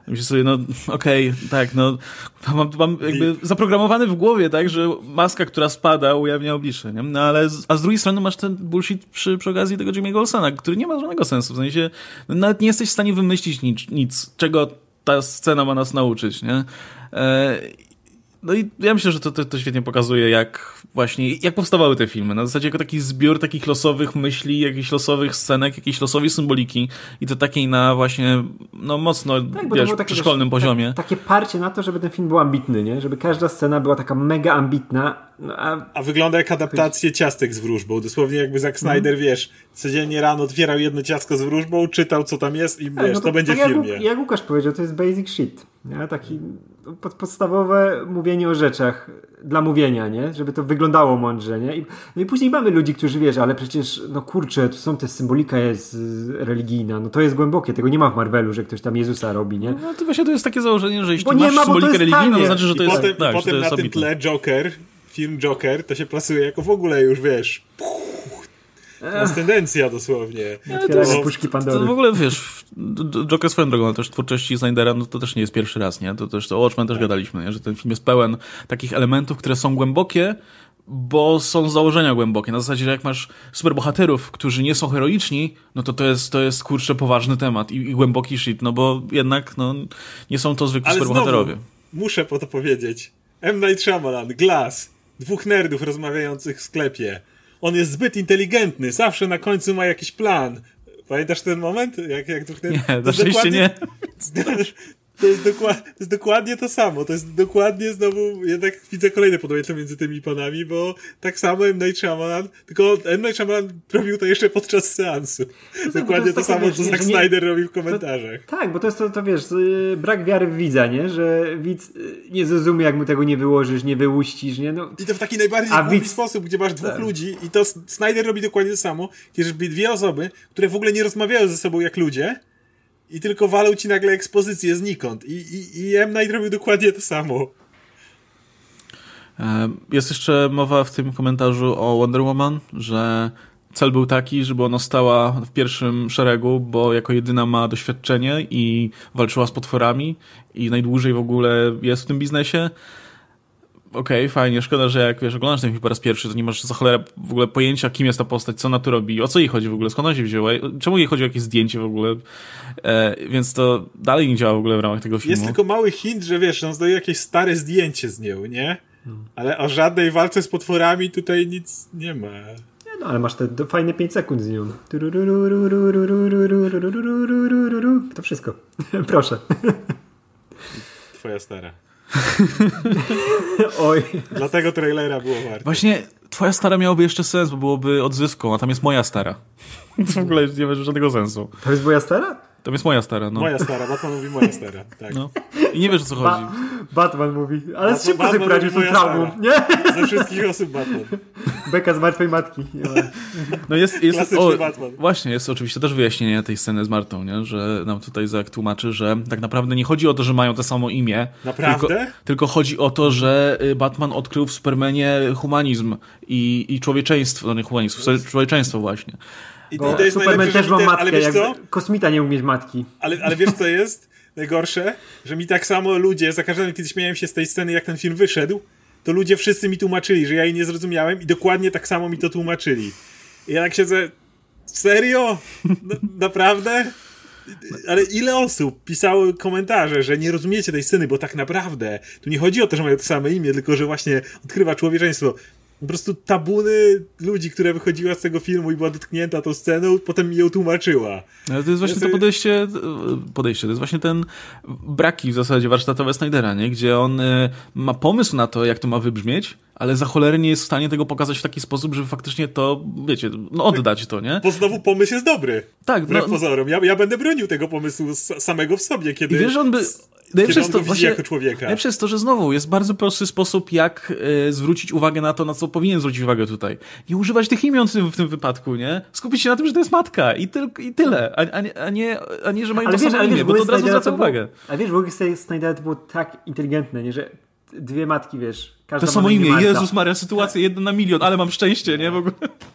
Myślę sobie, no okej, okay, tak, no mam, mam jakby zaprogramowany w głowie, tak, że maska, która spada, ujawnia oblicze, nie? No ale, z, a z drugiej strony masz ten bullshit przy, przy okazji tego Jimmy'ego Olsena, który nie ma żadnego sensu, w sensie no, nawet nie jesteś w stanie wymyślić nic, nic czego ta scena ma nas nauczyć, nie? E, No i ja myślę, że to, to, to świetnie pokazuje, jak właśnie, jak powstawały te filmy. Na zasadzie jako taki zbiór takich losowych myśli, jakichś losowych scenek, jakiejś losowej symboliki i to takiej na właśnie, no mocno, tak, wiesz, przeszkolnym poziomie. Tak, takie parcie na to, żeby ten film był ambitny, nie? Żeby każda scena była taka mega ambitna. No, a... a wygląda jak adaptacje ciastek z wróżbą. Dosłownie jakby Zack Snyder, mm. wiesz, codziennie rano otwierał jedno ciastko z wróżbą, czytał co tam jest i wiesz, tak, no to, to będzie tak w filmie. Jak, jak Łukasz powiedział, to jest basic shit. Nie? Taki pod, podstawowe mówienie o rzeczach dla mówienia, nie? Żeby to wyglądało mądrze, nie? I, no i później mamy ludzi, którzy wiesz, ale przecież, no kurczę, tu są te symbolika jest religijna, no to jest głębokie, tego nie ma w Marvelu, że ktoś tam Jezusa robi, nie? No to właśnie to jest takie założenie, że jeśli bo masz nie ma, symbolikę religijną, to znaczy, że to I jest, potem, tak, i potem że to jest na tym tle Joker, film Joker, to się plasuje jako w ogóle już, wiesz, transcendencja dosłownie. Ja, to, jest, puszki Pandory. To w ogóle, wiesz, Joker swoją drogą, ale też twórczości Snydera, no to też nie jest pierwszy raz, nie? To też o Watchmen też gadaliśmy, nie? Że ten film jest pełen takich elementów, które są głębokie, bo są z założenia głębokie. Na zasadzie, że jak masz superbohaterów, którzy nie są heroiczni, no to to jest, to jest kurczę, poważny temat i, i głęboki shit, no bo jednak, no, nie są to zwykli ale superbohaterowie. Znowu, muszę po to powiedzieć. M. Night Shyamalan, Glass, dwóch nerdów rozmawiających w sklepie. On jest zbyt inteligentny, zawsze na końcu ma jakiś plan. Pamiętasz ten moment? Jak, jak dwóch nerdów... Nie, na szczęście nie. To jest, dokład, to jest dokładnie to samo. To jest dokładnie znowu, jednak widzę kolejne podobieństwo między tymi panami, bo tak samo M. Night Shyamalan, tylko M. Night Shyamalan robił to jeszcze podczas seansu. To dokładnie to, to samo, wiesz, co Zack Snyder robił w komentarzach. To, tak, bo to jest to, to wiesz, brak wiary w widza, nie? Że widz nie zrozumie, jak mu tego nie wyłożysz, nie wyłuścisz, nie? No. I to w taki najbardziej głupi widz... sposób, gdzie masz dwóch tak. ludzi i to Snyder robi dokładnie to samo, kiedy dwie osoby, które w ogóle nie rozmawiają ze sobą jak ludzie, i tylko walą ci nagle ekspozycję znikąd. I, i, i M. Night robił dokładnie to samo. Jest jeszcze mowa w tym komentarzu o Wonder Woman, że cel był taki, żeby ona stała w pierwszym szeregu, bo jako jedyna ma doświadczenie i walczyła z potworami i najdłużej w ogóle jest w tym biznesie. Okej, okay, fajnie, szkoda, że jak wiesz, oglądasz ten film po raz pierwszy, to nie masz za cholerę w ogóle pojęcia, kim jest ta postać, co ona tu robi, o co jej chodzi w ogóle, skąd ona się wzięła, czemu jej chodzi o jakieś zdjęcie w ogóle, e, więc to dalej nie działa w ogóle w ramach tego filmu. Jest tylko mały hint, że wiesz, on zdaje jakieś stare zdjęcie z nią, nie? Ale o żadnej walce z potworami tutaj nic nie ma. No, ale masz te fajne pięć sekund z nią. To wszystko. Proszę. Twoja stara. Oj. Dlatego trailera było warte. Właśnie twoja stara miałoby jeszcze sens, bo byłoby odzyską, a tam jest moja stara. To w ogóle nie ma żadnego sensu. To jest moja stara? To jest moja stara, no. Moja stara, Batman mówi moja stara, tak. No. I nie wiesz, o co chodzi. Ba- Batman mówi, ale Batman, szybko sobie poradził z tą traumą, nie? Ze wszystkich osób Batman. Beka z martwej matki. No jest, jest, Klasyczny o, Batman. Właśnie, jest oczywiście też wyjaśnienie tej sceny z Martą, nie? Że nam tutaj Zack tłumaczy, że tak naprawdę nie chodzi o to, że mają to samo imię. Naprawdę? Tylko, tylko chodzi o to, że Batman odkrył w Supermanie humanizm i, i człowieczeństwo, no nie humanizm, człowieczeństwo właśnie. I, Bo i to jest Superman też ma matkę, ale wiesz co? Kosmita nie umieć matki. Ale, ale wiesz co jest najgorsze? Że mi tak samo ludzie, za każdym razem kiedy śmiałem się z tej sceny, jak ten film wyszedł, to ludzie wszyscy mi tłumaczyli, że ja jej nie zrozumiałem i dokładnie tak samo mi to tłumaczyli. I ja tak siedzę, serio? Na, naprawdę? Ale ile osób pisało komentarze, że nie rozumiecie tej sceny, bo tak naprawdę tu nie chodzi o to, że mają to same imię, tylko że właśnie odkrywa człowieczeństwo. Po prostu tabuny ludzi, która wychodziła z tego filmu i była dotknięta tą sceną, potem mi ją tłumaczyła. Ale to jest właśnie to podejście, podejście, to jest właśnie ten braki w zasadzie warsztatowe Snydera, nie? Gdzie on y, ma pomysł na to, jak to ma wybrzmieć, ale za cholerę nie jest w stanie tego pokazać w taki sposób, żeby faktycznie to, wiecie, no oddać to, nie? Bo znowu pomysł jest dobry. Tak. Wbrew no, pozorom. Ja, ja będę bronił tego pomysłu samego w sobie, kiedy... I wiesz, on by... Najlepsze jest, to, właśnie, jako człowieka. najlepsze jest to, że znowu jest bardzo prosty sposób, jak y, zwrócić uwagę na to, na co powinien zwrócić uwagę tutaj. Nie używać tych imion w tym, w tym wypadku, nie? Skupić się na tym, że to jest matka i, tyl, i tyle, a, a, nie, a, nie, a nie, że mają ale to wiesz, samo imię, bo to od razu zwraca uwagę. A wiesz, w ogóle Snydera to było tak inteligentne, nie? Że dwie matki, wiesz... To samo imię, Jezus Maria, sytuacja jedna na milion, ale mam szczęście, nie? W ogóle.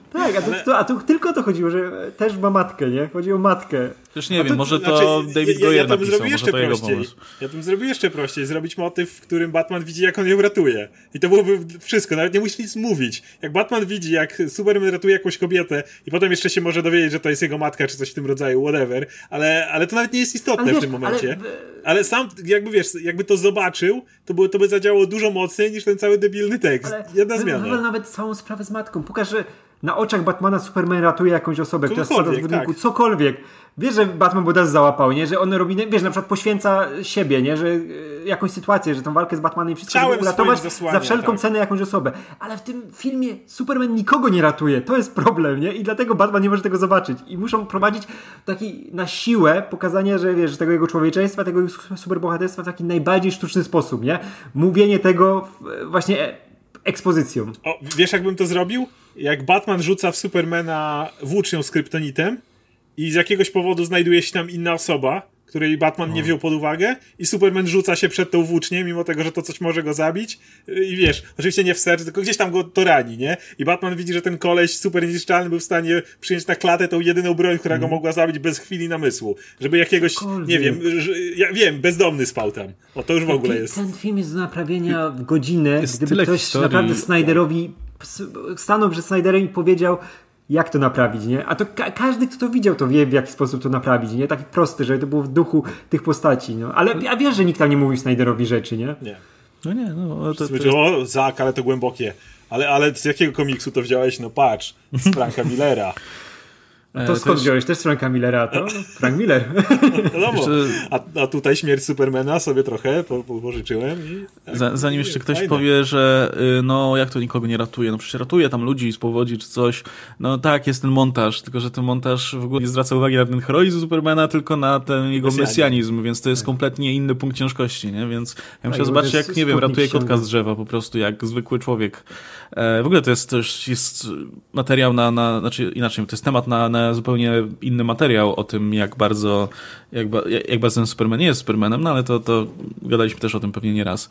Tak, a, to, ale... to, a tu tylko o to chodziło, że też ma matkę, nie? Chodzi o matkę. Też nie to, wiem, może to znaczy, David ja, Goyer ja napisał, może jeszcze to jego prościej. pomysł. Ja bym zrobił jeszcze prościej, zrobić motyw, w którym Batman widzi, jak on ją ratuje. I to byłoby wszystko, nawet nie musi nic mówić. Jak Batman widzi, jak Superman ratuje jakąś kobietę i potem jeszcze się może dowiedzieć, że to jest jego matka, czy coś w tym rodzaju, whatever, ale, ale to nawet nie jest istotne ale wiesz, w tym momencie. Ale... ale sam, jakby wiesz, jakby to zobaczył, to by, to by zadziałało dużo mocniej niż ten cały debilny tekst. Ale Jedna zmiana. Ale nawet całą sprawę z matką. Pokaż, że na oczach Batmana Superman ratuje jakąś osobę, która spada z budynku, tak. Cokolwiek. Wiesz, że Batman Bodas załapał, nie? Że on robi, wiesz, na przykład poświęca siebie, nie? Że y, jakąś sytuację, że tą walkę z Batmanem i wszystko, żeby uratować zasłania, za wszelką tak. cenę jakąś osobę. Ale w tym filmie Superman nikogo nie ratuje. To jest problem, nie? I dlatego Batman nie może tego zobaczyć. I muszą prowadzić taki na siłę pokazanie, że wiesz, tego jego człowieczeństwa, tego jego superbohaterstwa w taki najbardziej sztuczny sposób, nie? Mówienie tego właśnie ekspozycją. O, wiesz, jakbym to zrobił? Jak Batman rzuca w Supermana włócznią z kryptonitem i z jakiegoś powodu znajduje się tam inna osoba, której Batman o. nie wziął pod uwagę i Superman rzuca się przed tą włócznię, mimo tego, że to coś może go zabić i wiesz, oczywiście nie w serce, tylko gdzieś tam go to rani, nie? I Batman widzi, że ten koleś super niezniszczalny był w stanie przyjąć na klatę tą jedyną broń, która mm. go mogła zabić bez chwili namysłu. Żeby jakiegoś, Cokolwiek. nie wiem, że, ja wiem, bezdomny spał tam. O, to już w ogóle jest. Ten film jest do naprawienia w godzinę, jest gdyby ktoś historii. naprawdę Snyderowi stanął przed Snyderem i powiedział, jak to naprawić, nie? A to ka- każdy, kto to widział, to wie, w jaki sposób to naprawić, nie? Taki prosty, żeby to było w duchu tych postaci, no. Ale a wiesz, że nikt tam nie mówił Snyderowi rzeczy, nie? Nie. No nie, no. To, to jest... O, Zak, ale to głębokie. Ale, ale z jakiego komiksu to wziąłeś? No patrz, z Franka Millera. A to skąd też... wziąłeś? Też z Franka Millera, to? Frank Miller. No, bo, a, a tutaj śmierć Supermana sobie trochę po, po, pożyczyłem. I, tak, Zanim jeszcze ktoś fajne. powie, że no jak to nikogo nie ratuje? No przecież ratuje tam ludzi z powodzi czy coś. No tak, jest ten montaż, tylko że ten montaż w ogóle nie zwraca uwagi na ten heroizm Supermana, tylko na ten jego mesjanizm, mesjanizm więc to jest tak. kompletnie inny punkt ciężkości, nie? Więc ja muszę tak, zobaczyć, jak, nie wiem, ratuje kotka z drzewa po prostu, jak zwykły człowiek. E, w ogóle to jest też jest materiał na, na, znaczy inaczej, to jest temat na, na zupełnie inny materiał o tym, jak bardzo jak, jak bardzo ten Superman nie jest Supermanem, no ale to, to gadaliśmy też o tym pewnie nie raz.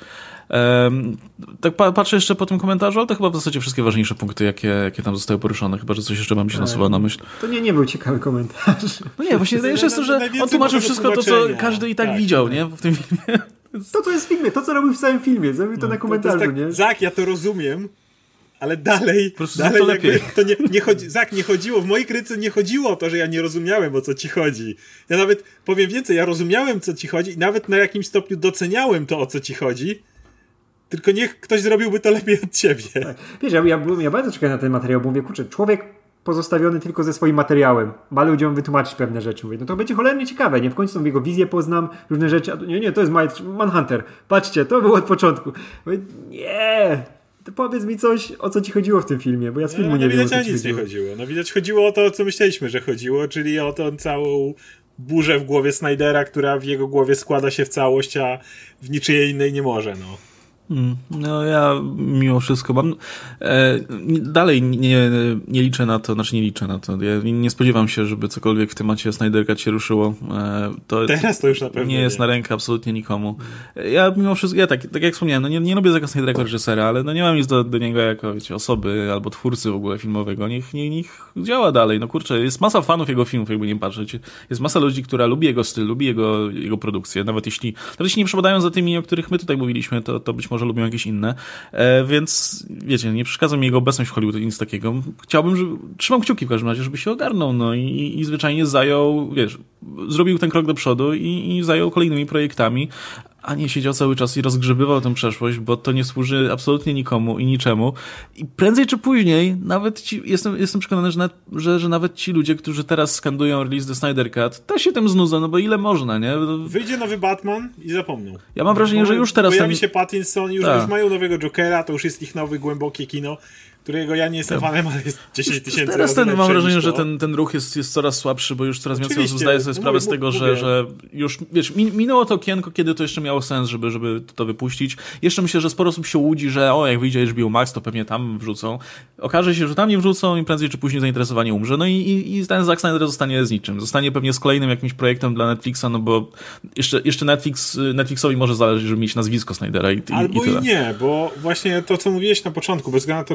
Um, tak pa, patrzę jeszcze po tym komentarzu, ale to chyba w zasadzie wszystkie ważniejsze punkty, jakie, jakie tam zostały poruszone, chyba, że coś jeszcze mam się nasuwa na myśl. To nie, nie był ciekawy komentarz. No nie, właśnie to jest to, że on tłumaczył wszystko to, co każdy i tak, tak widział, nie? W tym filmie. To, co jest w filmie, to, co robił w całym filmie, zrobił to no, na komentarzu, to tak, nie? Zak, ja to rozumiem, ale dalej, dalej to lepiej. To nie, nie chodzi, Zak, nie chodziło, w mojej krytyce nie chodziło o to, że ja nie rozumiałem, o co ci chodzi. Ja nawet, powiem więcej, ja rozumiałem, co ci chodzi i nawet na jakimś stopniu doceniałem to, o co ci chodzi, tylko niech ktoś zrobiłby to lepiej od ciebie. Tak. Wiesz, ja, ja, byłem, ja bardzo czekałem na ten materiał, bo mówię, kurczę, człowiek pozostawiony tylko ze swoim materiałem, ma ludziom wytłumaczyć pewne rzeczy. Mówię, no to będzie cholernie ciekawe, nie? W końcu tą jego wizję poznam, różne rzeczy, a to, nie, nie, to jest Manhunter, patrzcie, to było od początku. Mówię, nie... To powiedz mi coś, o co ci chodziło w tym filmie, bo ja z filmu no, nie no, wiem, o co ci nic chodziło. nie chodziło. No widać chodziło o to, co myśleliśmy, że chodziło, czyli o tą całą burzę w głowie Snydera, która w jego głowie składa się w całość, a w niczyjej innej nie może, no. Hmm. No ja mimo wszystko mam e, dalej nie, nie liczę na to, znaczy nie liczę na to, ja nie spodziewam się, żeby cokolwiek w temacie Snyder Cut się ruszyło. E, to Teraz to już na pewno nie jest nie. na rękę absolutnie nikomu. Ja mimo wszystko, ja tak, tak jak wspomniałem, no nie, nie lubię Zacka Snydera jako reżysera, ale no nie mam nic do, do niego jako wiecie, osoby albo twórcy w ogóle filmowego. Niech, niech, niech działa dalej. No kurczę, jest masa fanów jego filmów, jakby nie patrzeć. Jest masa ludzi, która lubi jego styl, lubi jego, jego produkcję. Nawet jeśli, nawet jeśli nie przepadają za tymi, o których my tutaj mówiliśmy, to, to być może lubią jakieś inne, e, więc wiecie, nie przeszkadza mi jego obecność w Hollywood, nic takiego. Chciałbym, żeby, trzymam kciuki w każdym razie, żeby się ogarnął, no i, i, i zwyczajnie zajął, wiesz, zrobił ten krok do przodu i, i zajął kolejnymi projektami, a nie siedział cały czas i rozgrzebywał tę przeszłość, bo to nie służy absolutnie nikomu i niczemu. I prędzej czy później, nawet ci, jestem, jestem przekonany, że, nawet, że, że nawet ci ludzie, którzy teraz skandują release The Snyder Cut, też się tym znudzą, no bo ile można, nie? Wyjdzie nowy Batman i zapomną. Ja mam wrażenie, że już teraz... Pojawi ten... się Pattinson, już, już mają nowego Jokera, to już jest ich nowe, głębokie kino, którego ja nie jestem fanem, ale jest dziesięć tysięcy Teraz ten, mam wrażenie, że ten, ten ruch jest, jest coraz słabszy, bo już coraz więcej osób zdaje sobie sprawę mówię, z tego, mówię. że, że już, wiesz, minęło to okienko, kiedy to jeszcze miało sens, żeby, żeby to wypuścić. Jeszcze myślę, że sporo osób się łudzi, że o, jak wyjdzie H B O Max, to pewnie tam wrzucą. Okaże się, że tam nie wrzucą i prędzej czy później zainteresowanie umrze. No i, i, i ten Zack Snyder zostanie z niczym. Zostanie pewnie z kolejnym jakimś projektem dla Netflixa, no bo jeszcze, jeszcze Netflix, Netflixowi może zależy, żeby mieć nazwisko Snydera i, i, Albo i tyle. i nie, bo właśnie to, co mówiłeś na początku, bez względu na to, czy te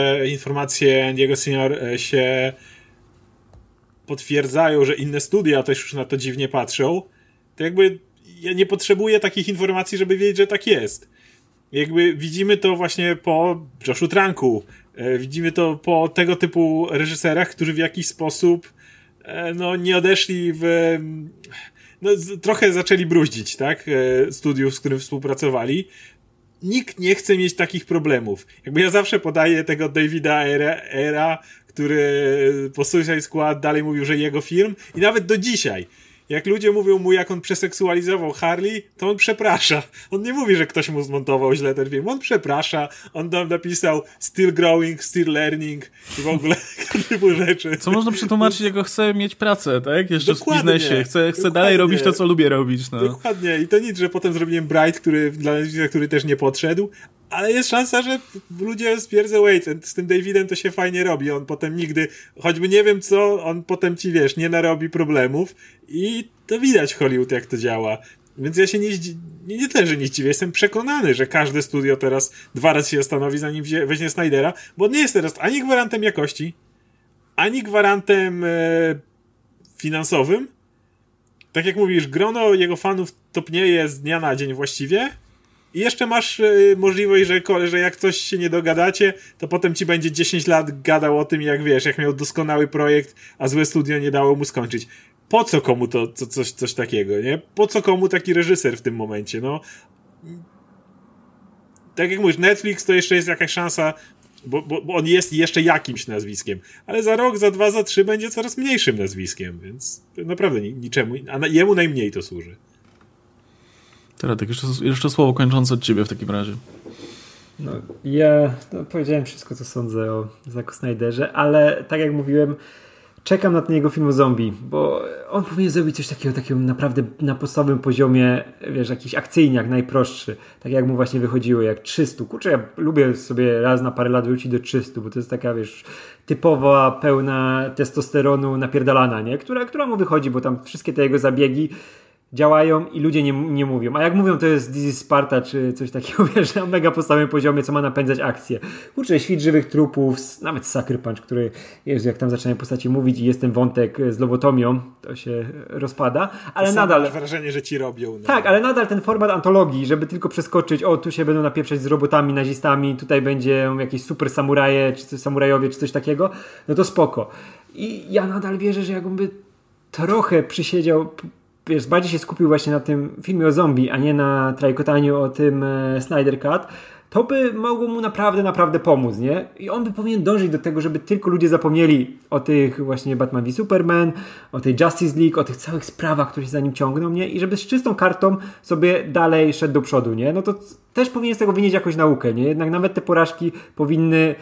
że informacje Andiego Senior się potwierdzają, że inne studia też już na to dziwnie patrzą, to jakby ja nie potrzebuję takich informacji, żeby wiedzieć, że tak jest. Jakby widzimy to właśnie po Joshu Tranku, widzimy to po tego typu reżyserach, którzy w jakiś sposób no nie odeszli w... No, trochę zaczęli bruździć, tak? Studiów, z którym współpracowali. Nikt nie chce mieć takich problemów. Jakby ja zawsze podaję tego Davida Era, który po Suicide Squad dalej mówił, że jego film i nawet do dzisiaj. Jak ludzie mówią mu, jak on przeseksualizował Harley, to on przeprasza. On nie mówi, że ktoś mu zmontował źle ten film. On przeprasza. On tam napisał still growing, still learning i w ogóle typu rzeczy. Co można przetłumaczyć, jako chce mieć pracę, tak? Jeszcze Dokładnie. w biznesie. Chce, chce dalej robić to, co lubię robić. No. Dokładnie. I to nic, że potem zrobiłem Bright, który dla który też nie podszedł. Ale jest szansa, że ludzie stwierdzą, wait, z tym Davidem to się fajnie robi. On potem nigdy, choćby nie wiem co, on potem ci, wiesz, nie narobi problemów i to widać w Hollywood, jak to działa. Więc ja się nie, nie, nie tyle, że nie zdziwię, jestem przekonany, że każde studio teraz dwa razy się zastanowi, zanim wzie, weźmie Snydera, bo on nie jest teraz ani gwarantem jakości, ani gwarantem e, finansowym. Tak jak mówisz, grono jego fanów topnieje z dnia na dzień właściwie. I jeszcze masz y, możliwość, że, że jak coś się nie dogadacie, to potem ci będzie dziesięć lat gadał o tym, jak wiesz, jak miał doskonały projekt, a złe studio nie dało mu skończyć. Po co komu to, to coś, coś takiego, nie? Po co komu taki reżyser w tym momencie, no? Tak jak mówisz, Netflix to jeszcze jest jakaś szansa, bo, bo, bo on jest jeszcze jakimś nazwiskiem, ale za rok, za dwa, za trzy będzie coraz mniejszym nazwiskiem, więc naprawdę niczemu, a jemu najmniej to służy. Radek, jeszcze, jeszcze słowo kończące od ciebie w takim razie. No, ja no, powiedziałem wszystko, co sądzę o Zacku Snyderze, ale tak jak mówiłem, czekam na ten jego film o zombie, bo on powinien zrobić coś takiego, takiego naprawdę na podstawowym poziomie, wiesz, jakiś akcyjniak, najprostszy, tak jak mu właśnie wychodziło, jak trzysta. Kurczę, ja lubię sobie raz na parę lat wrócić do trzystu, bo to jest taka, wiesz, typowa, pełna testosteronu napierdalana, nie? Która, która mu wychodzi, bo tam wszystkie te jego zabiegi działają i ludzie nie, nie mówią. A jak mówią, to jest This is Sparta, czy coś takiego, wiesz, na mega podstawowym poziomie, co ma napędzać akcję. Kurczę, świt żywych trupów, nawet Sucker Punch, który, Jezu, jak tam zaczynają postaci mówić i jest ten wątek z lobotomią, to się rozpada, ale to nadal... Masz wrażenie, że ci robią. No. Tak, ale nadal ten format antologii, żeby tylko przeskoczyć, o, tu się będą napieprzać z robotami, nazistami, tutaj będzie jakieś super samuraje, czy samurajowie, czy coś takiego, no to spoko. I ja nadal wierzę, że jakby trochę przysiedział... Wiesz, bardziej się skupił właśnie na tym filmie o zombie, a nie na trajkotaniu o tym e, Snyder Cut, to by mogło mu naprawdę, naprawdę pomóc, nie? I on by powinien dążyć do tego, żeby tylko ludzie zapomnieli o tych właśnie Batman v Superman, o tej Justice League, o tych całych sprawach, które się za nim ciągną, nie? I żeby z czystą kartą sobie dalej szedł do przodu, nie? No to też powinien z tego wynieść jakąś naukę, nie? Jednak nawet te porażki powinny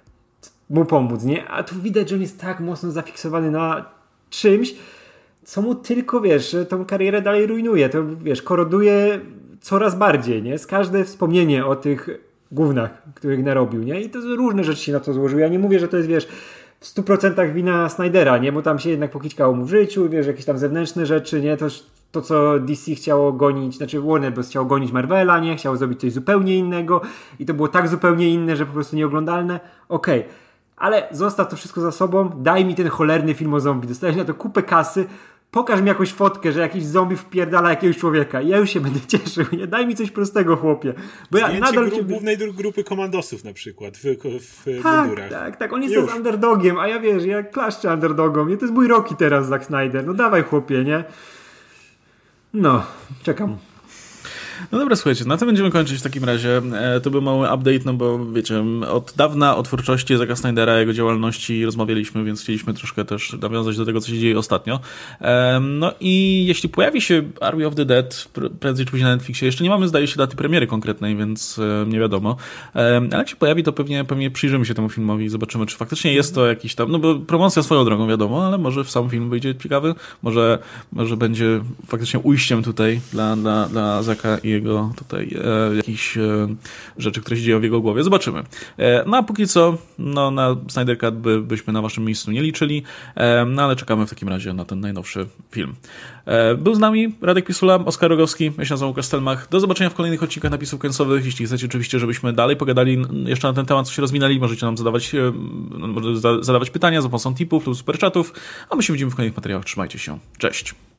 mu pomóc, nie? A tu widać, że on jest tak mocno zafiksowany na czymś, co mu tylko, wiesz, tą karierę dalej rujnuje, to, wiesz, koroduje coraz bardziej, nie? Z każde wspomnienie o tych gównach, których narobił, nie? I to różne rzeczy się na to złożyły. Ja nie mówię, że to jest, wiesz, w stu procentach wina Snydera, nie? Bo tam się jednak pokićkało mu w życiu, wiesz, jakieś tam zewnętrzne rzeczy, nie? To, to co D C chciało gonić, znaczy Warner Bros. Chciało gonić Marvela, nie? Chciało zrobić coś zupełnie innego i to było tak zupełnie inne, że po prostu nieoglądalne. Okej. Okay. Ale zostaw to wszystko za sobą, daj mi ten cholerny film o zombie. Dostałeś na to kupę kasy, pokaż mi jakąś fotkę, że jakiś zombie wpierdala jakiegoś człowieka. Ja już się będę cieszył, nie? Daj mi coś prostego, chłopie. Bo ja nadal gru- głównej grupy komandosów na przykład w, w tak, mundurach. Tak, tak, on jest z underdogiem, a ja wiesz, ja klaszczę underdogom. Nie, to jest mój Rocky teraz, Zack Snyder. No dawaj, chłopie, nie? No, czekam. No dobra, słuchajcie, na to będziemy kończyć w takim razie. E, to był mały update, no bo wiecie, od dawna o twórczości Zacka Snydera, jego działalności rozmawialiśmy, więc chcieliśmy troszkę też nawiązać do tego, co się dzieje ostatnio. E, no i jeśli pojawi się Army of the Dead prędzej czy później na Netflixie, jeszcze nie mamy, zdaje się, daty premiery konkretnej, więc e, nie wiadomo. E, ale jak się pojawi, to pewnie, pewnie przyjrzymy się temu filmowi i zobaczymy, czy faktycznie jest to jakiś tam, no bo promocja swoją drogą, wiadomo, ale może w sam film wyjdzie ciekawy, może, może będzie faktycznie ujściem tutaj dla, dla, dla Zacka i jego tutaj e, jakichś e, rzeczy, które się dzieją w jego głowie. Zobaczymy. E, no a póki co, no na Snyder Cut by, byśmy na waszym miejscu nie liczyli, e, no ale czekamy w takim razie na ten najnowszy film. E, był z nami Radek Pisula, Oskar Rogowski, ja się nazywam Łukasz Stelmach. Do zobaczenia w kolejnych odcinkach napisów końcowych. Jeśli chcecie oczywiście, żebyśmy dalej pogadali jeszcze na ten temat, co się rozwinęli, możecie nam zadawać, e, zadawać pytania za pomocą tipów lub superchatów, a my się widzimy w kolejnych materiałach. Trzymajcie się. Cześć.